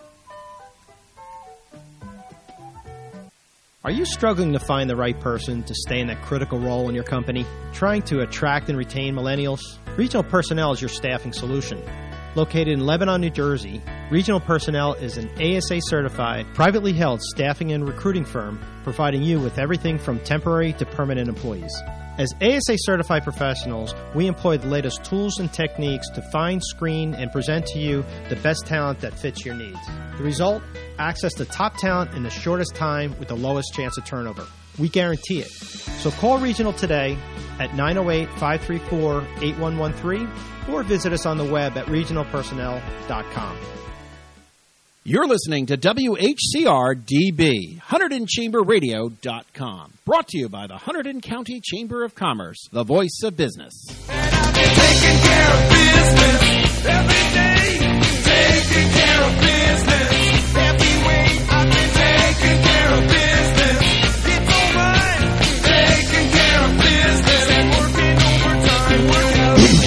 Are you struggling to find the right person to stay in that critical role in your company? Trying to attract and retain millennials? Regional Personnel is your staffing solution. Located in Lebanon, New Jersey, Regional Personnel is an A S A-certified, privately held staffing and recruiting firm providing you with everything from temporary to permanent employees. As A S A-certified professionals, we employ the latest tools and techniques to find, screen, and present to you the best talent that fits your needs. The result? Access to top talent in the shortest time with the lowest chance of turnover. We guarantee it. So call Regional today at nine oh eight, five three four, eight one one three or visit us on the web at regional personnel dot com. You're listening to W H C R D B, Hunterdon Chamber Radio dot com. Brought to you by the Hunterdon County Chamber of Commerce, the voice of business. And I've been taking care of business every day, taking care of business every way. I've been taking care of business. It's all right, taking care of business and working overtime. Working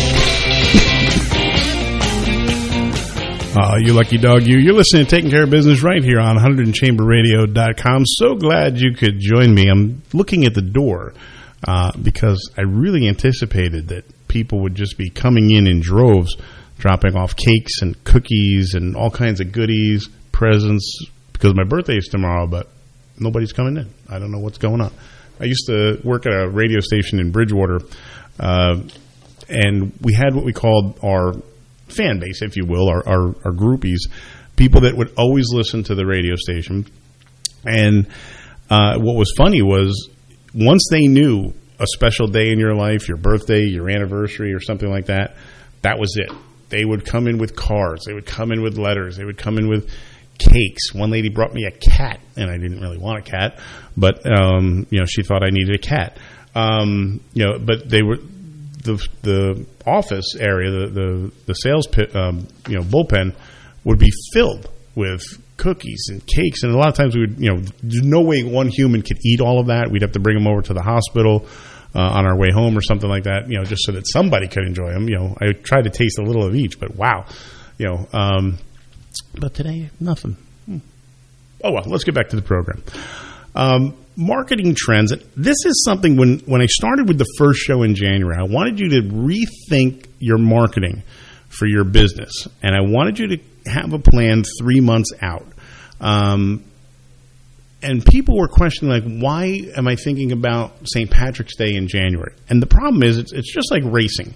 Uh, you lucky dog, you. You're listening to Taking Care of Business right here on Hunterdon chamber radio dot com. So glad you could join me. I'm looking at the door uh, because I really anticipated that people would just be coming in in droves, dropping off cakes and cookies and all kinds of goodies, presents, because my birthday is tomorrow, but nobody's coming in. I don't know what's going on. I used to work at a radio station in Bridgewater, uh, and we had what we called our fan base, if you will, our, our, our groupies, people that would always listen to the radio station. And uh, what was funny was once they knew a special day in your life, your birthday, your anniversary, or something like that, that was it. They would come in with cards. They would come in with letters. They would come in with cakes. One lady brought me a cat, and I didn't really want a cat, but um, you know, she thought I needed a cat. Um, you know, but they were the the office area, the the, the sales pit, um, you know, bullpen would be filled with cookies and cakes, and a lot of times we would, you know, there's no way one human could eat all of that. We'd have to bring them over to the hospital uh, on our way home or something like that, you know, just so that somebody could enjoy them. You know, I tried to taste a little of each, but wow, you know. Um, but today, nothing. Hmm. Oh well, let's get back to the program. Um, marketing trends. This is something when, when I started with the first show in January, I wanted you to rethink your marketing for your business. And I wanted you to have a plan three months out. Um, and people were questioning, like, why am I thinking about Saint Patrick's Day in January? And the problem is it's, it's just like racing.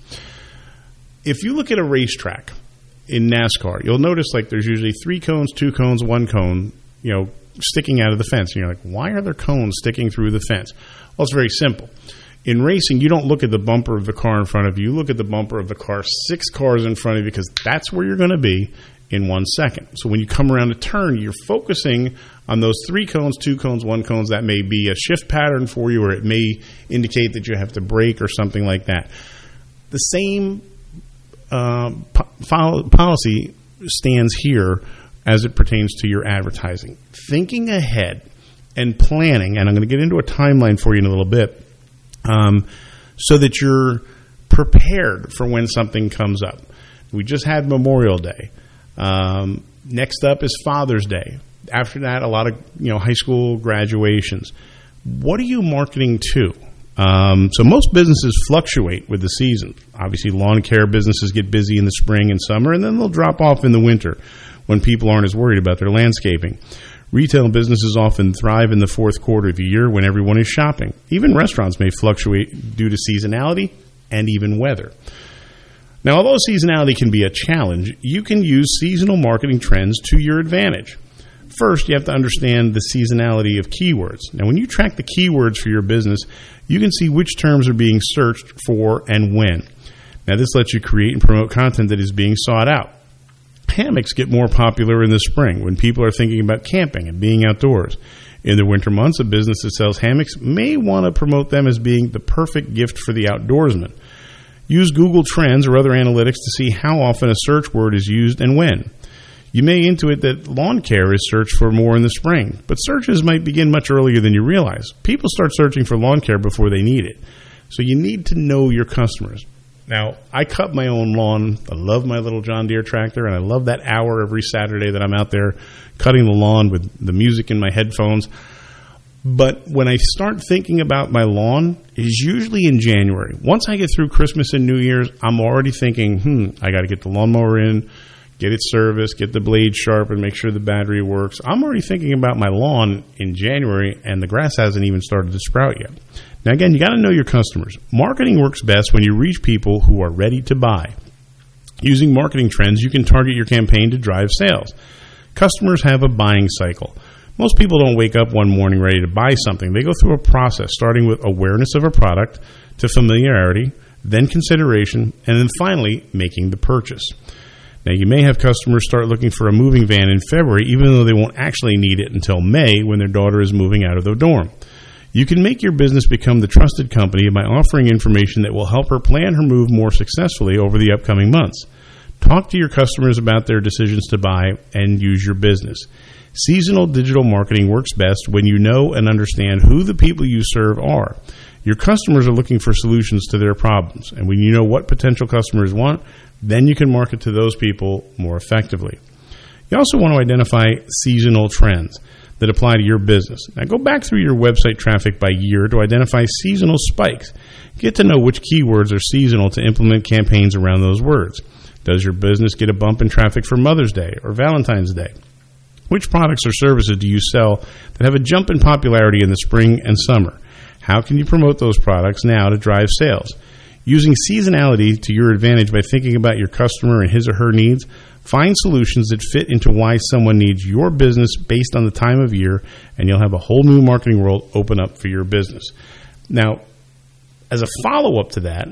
If you look at a racetrack in NASCAR, you'll notice like there's usually three cones, two cones, one cone, you know, sticking out of the fence. And you're like, why are there cones sticking through the fence? Well, it's very simple. In racing, you don't look at the bumper of the car in front of you. You look at the bumper of the car six cars in front of you, because that's where you're going to be in one second. So when you come around a turn, you're focusing on those three cones, two cones, one cones. That may be a shift pattern for you, or it may indicate that you have to brake or something like that. The same uh, po- policy stands here as it pertains to your advertising. Thinking ahead and planning, and I'm going to get into a timeline for you in a little bit, um, so that you're prepared for when something comes up. We just had Memorial Day. Um, next up is Father's Day. After that, a lot of you know high school graduations. What are you marketing to? Um, so most businesses fluctuate with the season. Obviously, lawn care businesses get busy in the spring and summer, and then they'll drop off in the winter when people aren't as worried about their landscaping. Retail businesses often thrive in the fourth quarter of the year when everyone is shopping. Even restaurants may fluctuate due to seasonality and even weather. Now, although seasonality can be a challenge, you can use seasonal marketing trends to your advantage. First, you have to understand the seasonality of keywords. Now, when you track the keywords for your business, you can see which terms are being searched for and when. Now, this lets you create and promote content that is being sought out. Hammocks get more popular in the spring when people are thinking about camping and being outdoors. In the winter months, a business that sells hammocks may want to promote them as being the perfect gift for the outdoorsman. Use Google Trends or other analytics to see how often a search word is used and when. You may intuit that lawn care is searched for more in the spring, but searches might begin much earlier than you realize. People start searching for lawn care before they need it. So you need to know your customers. Now, I cut my own lawn. I love my little John Deere tractor, and I love that hour every Saturday that I'm out there cutting the lawn with the music in my headphones. But when I start thinking about my lawn, it's usually in January. Once I get through Christmas and New Year's, I'm already thinking, hmm, I got to get the lawnmower in, get it serviced, get the blade sharpened, make sure the battery works. I'm already thinking about my lawn in January, and the grass hasn't even started to sprout yet. Now, again, you got to know your customers. Marketing works best when you reach people who are ready to buy. Using marketing trends, you can target your campaign to drive sales. Customers have a buying cycle. Most people don't wake up one morning ready to buy something. They go through a process, starting with awareness of a product to familiarity, then consideration, and then finally making the purchase. Now, you may have customers start looking for a moving van in February, even though they won't actually need it until May when their daughter is moving out of the dorm. You can make your business become the trusted company by offering information that will help her plan her move more successfully over the upcoming months. Talk to your customers about their decisions to buy and use your business. Seasonal digital marketing works best when you know and understand who the people you serve are. Your customers are looking for solutions to their problems, and when you know what potential customers want, then you can market to those people more effectively. You also want to identify seasonal trends that apply to your business. Now, go back through your website traffic by year to identify seasonal spikes. Get to know which keywords are seasonal to implement campaigns around those words. Does your business get a bump in traffic for Mother's Day or Valentine's Day? Which products or services do you sell that have a jump in popularity in the spring and summer? How can you promote those products now to drive sales? Using seasonality to your advantage by thinking about your customer and his or her needs, find solutions that fit into why someone needs your business based on the time of year, and you'll have a whole new marketing world open up for your business. Now, as a follow-up to that,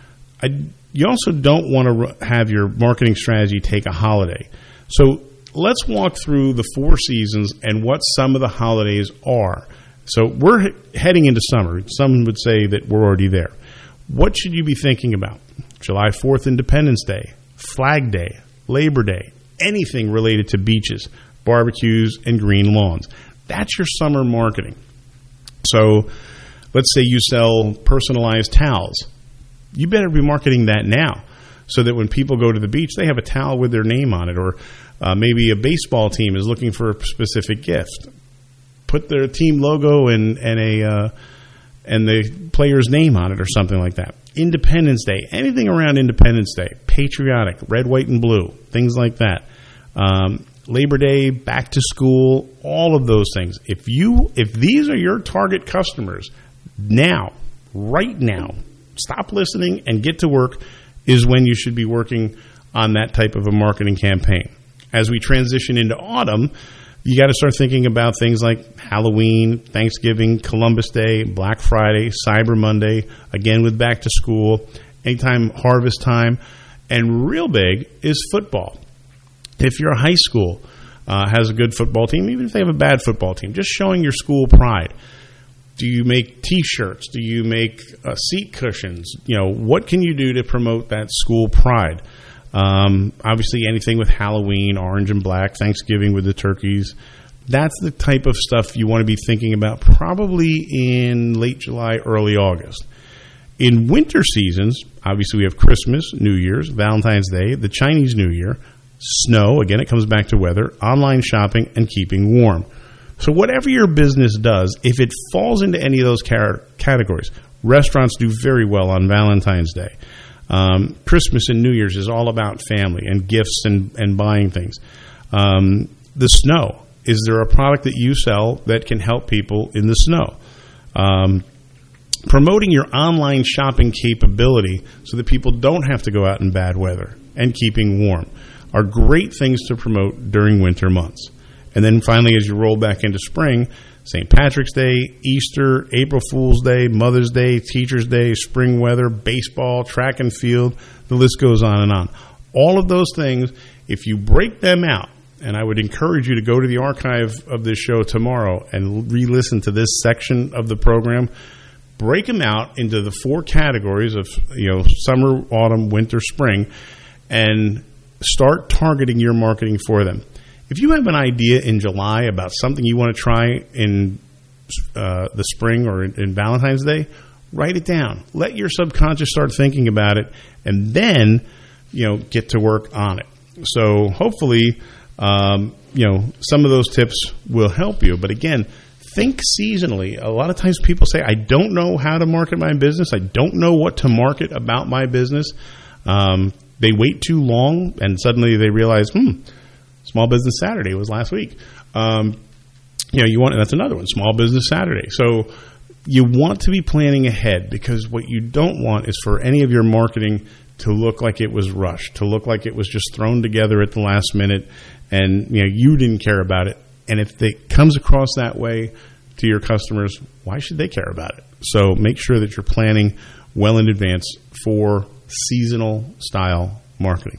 I, you also don't want to have your marketing strategy take a holiday. So let's walk through the four seasons and what some of the holidays are. So we're heading into summer. Some would say that we're already there. What should you be thinking about? July fourth, Independence Day, Flag Day, Labor Day, anything related to beaches, barbecues, and green lawns. That's your summer marketing. So let's say you sell personalized towels. You better be marketing that now so that when people go to the beach, they have a towel with their name on it, or uh, maybe a baseball team is looking for a specific gift. put their team logo and, and a uh, and the player's name on it or something like that. Independence Day, anything around Independence Day, patriotic, red, white, and blue, things like that. Um, Labor Day, back to school, all of those things. If you, if these are your target customers, now, right now, stop listening and get to work is when you should be working on that type of a marketing campaign. As we transition into autumn, you got to start thinking about things like Halloween, Thanksgiving, Columbus Day, Black Friday, Cyber Monday, again with back to school, anytime harvest time, and real big is football. If your high school uh, has a good football team, even if they have a bad football team, just showing your school pride. Do you make T-shirts? Do you make uh, seat cushions? You know, what can you do to promote that school pride? Um, obviously, anything with Halloween, orange and black, Thanksgiving with the turkeys. That's the type of stuff you want to be thinking about probably in late July, early August. In winter seasons, obviously we have Christmas, New Year's, Valentine's Day, the Chinese New Year, snow, again, it comes back to weather, online shopping, and keeping warm. So whatever your business does, if it falls into any of those categories, restaurants do very well on Valentine's Day. Um, Christmas and New Year's is all about family and gifts and, and buying things. Um, the snow, is there a product that you sell that can help people in the snow? Um, promoting your online shopping capability so that people don't have to go out in bad weather and keeping warm are great things to promote during winter months. And then finally, as you roll back into spring, Saint Patrick's Day, Easter, April Fool's Day, Mother's Day, Teacher's Day, spring weather, baseball, track and field, the list goes on and on. All of those things, if you break them out, and I would encourage you to go to the archive of this show tomorrow and re-listen to this section of the program, break them out into the four categories of, you know, summer, autumn, winter, spring, and start targeting your marketing for them. If you have an idea in July about something you want to try in uh, the spring or in, in Valentine's Day, write it down. Let your subconscious start thinking about it, and then, you know, get to work on it. So hopefully, um, you know, some of those tips will help you. But again, think seasonally. A lot of times people say, I don't know how to market my business. I don't know what to market about my business. Um, they wait too long, and suddenly they realize, hmm, Small Business Saturday was last week. Um, you know, you want, that's another one, Small Business Saturday. So you want to be planning ahead, because what you don't want is for any of your marketing to look like it was rushed, to look like it was just thrown together at the last minute, and you know you didn't care about it. And if it comes across that way to your customers, why should they care about it? So make sure that you're planning well in advance for seasonal style marketing.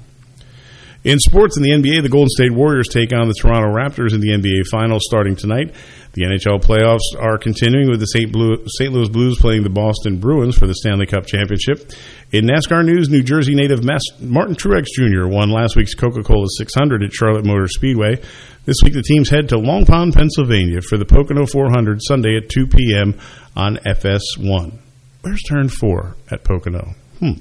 In sports, in the N B A, the Golden State Warriors take on the Toronto Raptors in the N B A Finals starting tonight. The N H L playoffs are continuing with the Saint Louis Blues playing the Boston Bruins for the Stanley Cup Championship. In NASCAR news, New Jersey native Martin Truex Junior won last week's Coca-Cola six hundred at Charlotte Motor Speedway. This week, the teams head to Long Pond, Pennsylvania for the Pocono four hundred Sunday at two p.m. on F S one. Where's turn four at Pocono? Hmm.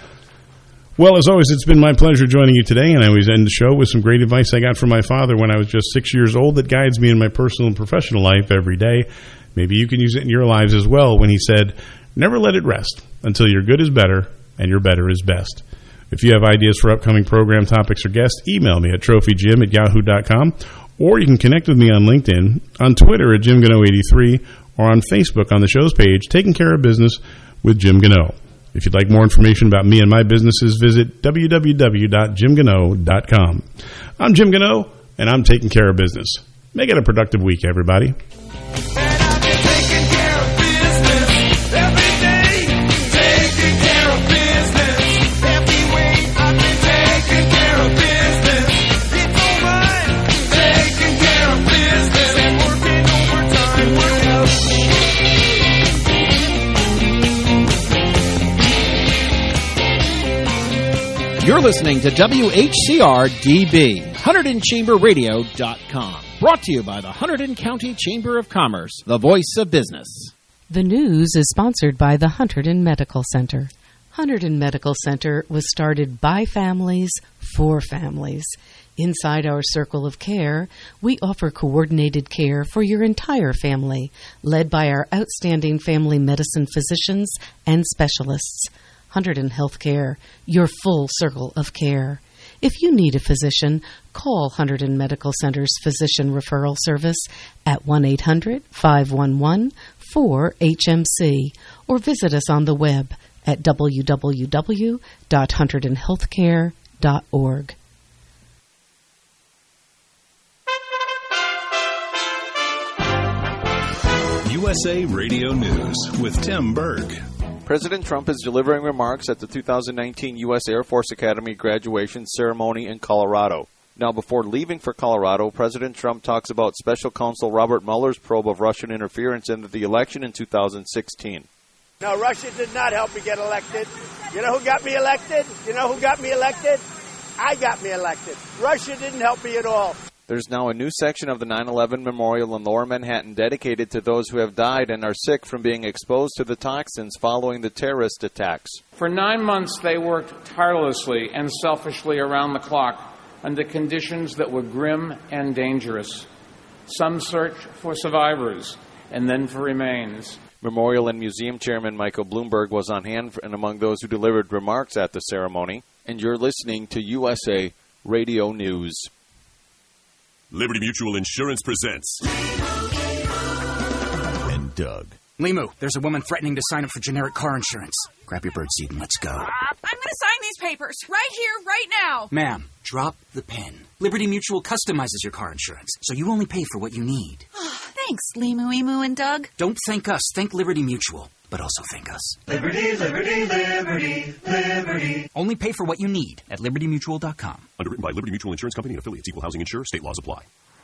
Well, as always, it's been my pleasure joining you today, and I always end the show with some great advice I got from my father when I was just six years old that guides me in my personal and professional life every day. Maybe you can use it in your lives as well, when he said, never let it rest until your good is better and your better is best. If you have ideas for upcoming program topics or guests, email me at trophyjim at yahoo dot com, or you can connect with me on LinkedIn, on Twitter at Jim Gano eighty-three, or on Facebook on the show's page, Taking Care of Business with Jim Gano. If you'd like more information about me and my businesses, visit w w w dot jim gano dot com. I'm Jim Gano, and I'm taking care of business. Make it a productive week, everybody. You're listening to W H C R D B, Hunterdon Chamber Radio dot com. Brought to you by the Hunterdon County Chamber of Commerce, the voice of business. The news is sponsored by the Hunterdon Medical Center. Hunterdon Medical Center was started by families for families. Inside our circle of care, we offer coordinated care for your entire family, led by our outstanding family medicine physicians and specialists. Hunterdon Healthcare, your full circle of care. If you need a physician, call Hunterdon Medical Center's Physician Referral Service at one eight hundred, five one one, four H M C or visit us on the web at w w w dot hunterdon healthcare dot org. U S A Radio News with Tim Berg. President Trump is delivering remarks at the two thousand nineteen U S Air Force Academy graduation ceremony in Colorado. Now, before leaving for Colorado, President Trump talks about Special Counsel Robert Mueller's probe of Russian interference into the election in two thousand sixteen. No, Russia did not help me get elected. You know who got me elected? You know who got me elected? I got me elected. Russia didn't help me at all. There's now a new section of the nine eleven Memorial in Lower Manhattan dedicated to those who have died and are sick from being exposed to the toxins following the terrorist attacks. For nine months, they worked tirelessly and selfishly around the clock under conditions that were grim and dangerous. Some searched for survivors and then for remains. Memorial and Museum Chairman Michael Bloomberg was on hand and among those who delivered remarks at the ceremony. And you're listening to U S A Radio News. Liberty Mutual Insurance presents And Doug. Limu, there's a woman threatening to sign up for generic car insurance. Grab your birdseed and let's go. Uh, I'm going to sign these papers right here, right now. Ma'am, drop the pen. Liberty Mutual customizes your car insurance, so you only pay for what you need. Thanks, Limu, Emu, and Doug. Don't thank us. Thank Liberty Mutual. But also thank us. Liberty, liberty, liberty, liberty. Only pay for what you need at liberty mutual dot com. Underwritten by Liberty Mutual Insurance Company and affiliates. Equal housing insurer. State laws apply.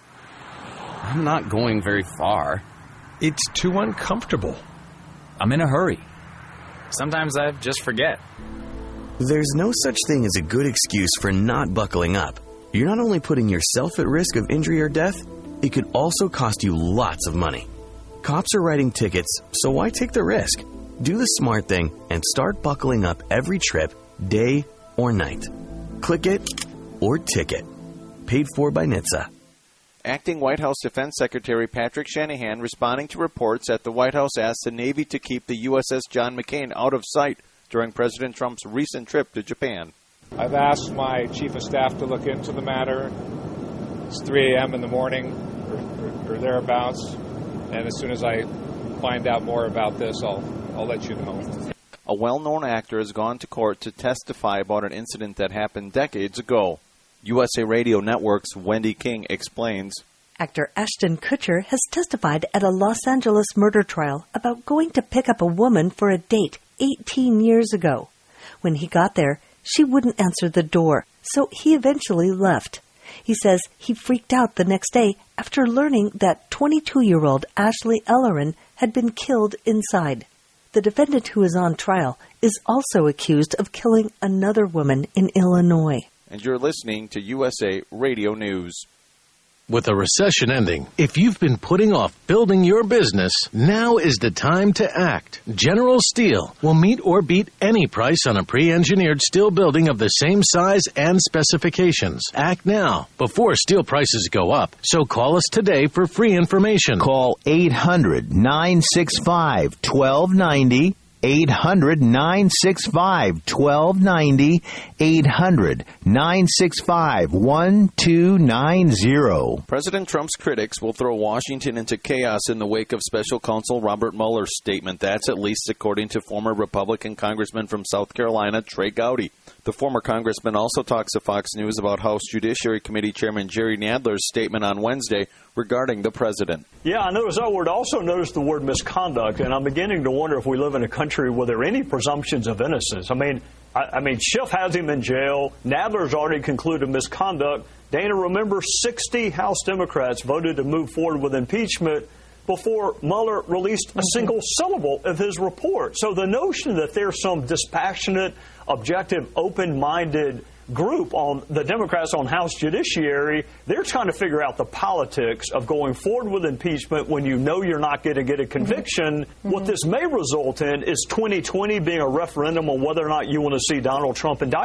I'm not going very far. It's too uncomfortable. I'm in a hurry. Sometimes I just forget. There's no such thing as a good excuse for not buckling up. You're not only putting yourself at risk of injury or death, it could also cost you lots of money. Cops are writing tickets, so why take the risk? Do the smart thing and start buckling up every trip, day or night. Click it or ticket. Paid for by N H T S A. Acting White House Defense Secretary Patrick Shanahan, responding to reports that the White House asked the Navy to keep the U S S John McCain out of sight during President Trump's recent trip to Japan. I've asked my chief of staff to look into the matter. It's three a.m. in the morning or, or, or thereabouts. And as soon as I find out more about this, I'll I'll let you know. A well-known actor has gone to court to testify about an incident that happened decades ago. U S A Radio Network's Wendy King explains. Actor Ashton Kutcher has testified at a Los Angeles murder trial about going to pick up a woman for a date eighteen years ago. When he got there, she wouldn't answer the door, so he eventually left. He says he freaked out the next day after learning that twenty-two-year-old Ashley Ellerin had been killed inside. The defendant who is on trial is also accused of killing another woman in Illinois. And you're listening to U S A Radio News. With a recession ending, if you've been putting off building your business, now is the time to act. General Steel will meet or beat any price on a pre-engineered steel building of the same size and specifications. Act now, before steel prices go up. So call us today for free information. Call eight hundred, nine six five, one two nine zero. eight hundred, nine six five, one two nine zero. eight hundred, nine six five, one two nine zero. President Trump's critics will throw Washington into chaos in the wake of Special Counsel Robert Mueller's statement. That's at least according to former Republican Congressman from South Carolina, Trey Gowdy. The former congressman also talks to Fox News about House Judiciary Committee Chairman Jerry Nadler's statement on Wednesday regarding the president. Yeah, I noticed that word. Also noticed the word misconduct, and I'm beginning to wonder if we live in a country where there are any presumptions of innocence. I mean, I, I mean, Schiff has him in jail. Nadler's already concluded misconduct. Dana, remember, sixty House Democrats voted to move forward with impeachment before Mueller released a single syllable of his report. So the notion that there's some dispassionate, objective, open-minded group on the Democrats on House Judiciary, they're trying to figure out the politics of going forward with impeachment when you know you're not going to get a conviction. Mm-hmm. What this may result in is twenty twenty being a referendum on whether or not you want to see Donald Trump indicted.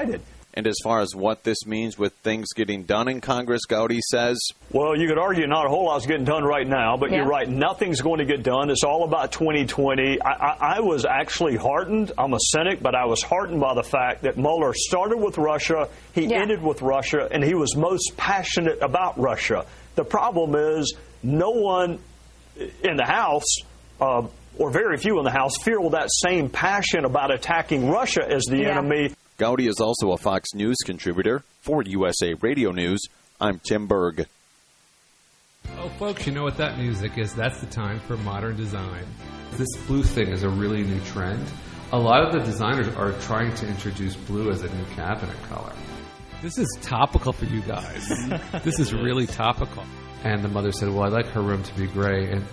And as far as what this means with things getting done in Congress, Gowdy says, well, you could argue not a whole lot's getting done right now, but Yeah. you're right. Nothing's going to get done. It's all about twenty twenty. I, I, I was actually heartened. I'm a cynic, but I was heartened by the fact that Mueller started with Russia, he Yeah. ended with Russia, and he was most passionate about Russia. The problem is no one in the House, uh, or very few in the House, feel that same passion about attacking Russia as the Yeah. enemy. Gowdy is also a Fox News contributor. For U S A Radio News, I'm Tim Berg. Oh, folks, you know what that music is. That's the time for modern design. This blue thing is a really new trend. A lot of the designers are trying to introduce blue as a new cabinet color. This is topical for you guys. This is really topical. And the mother said, well, I'd like her room to be gray. And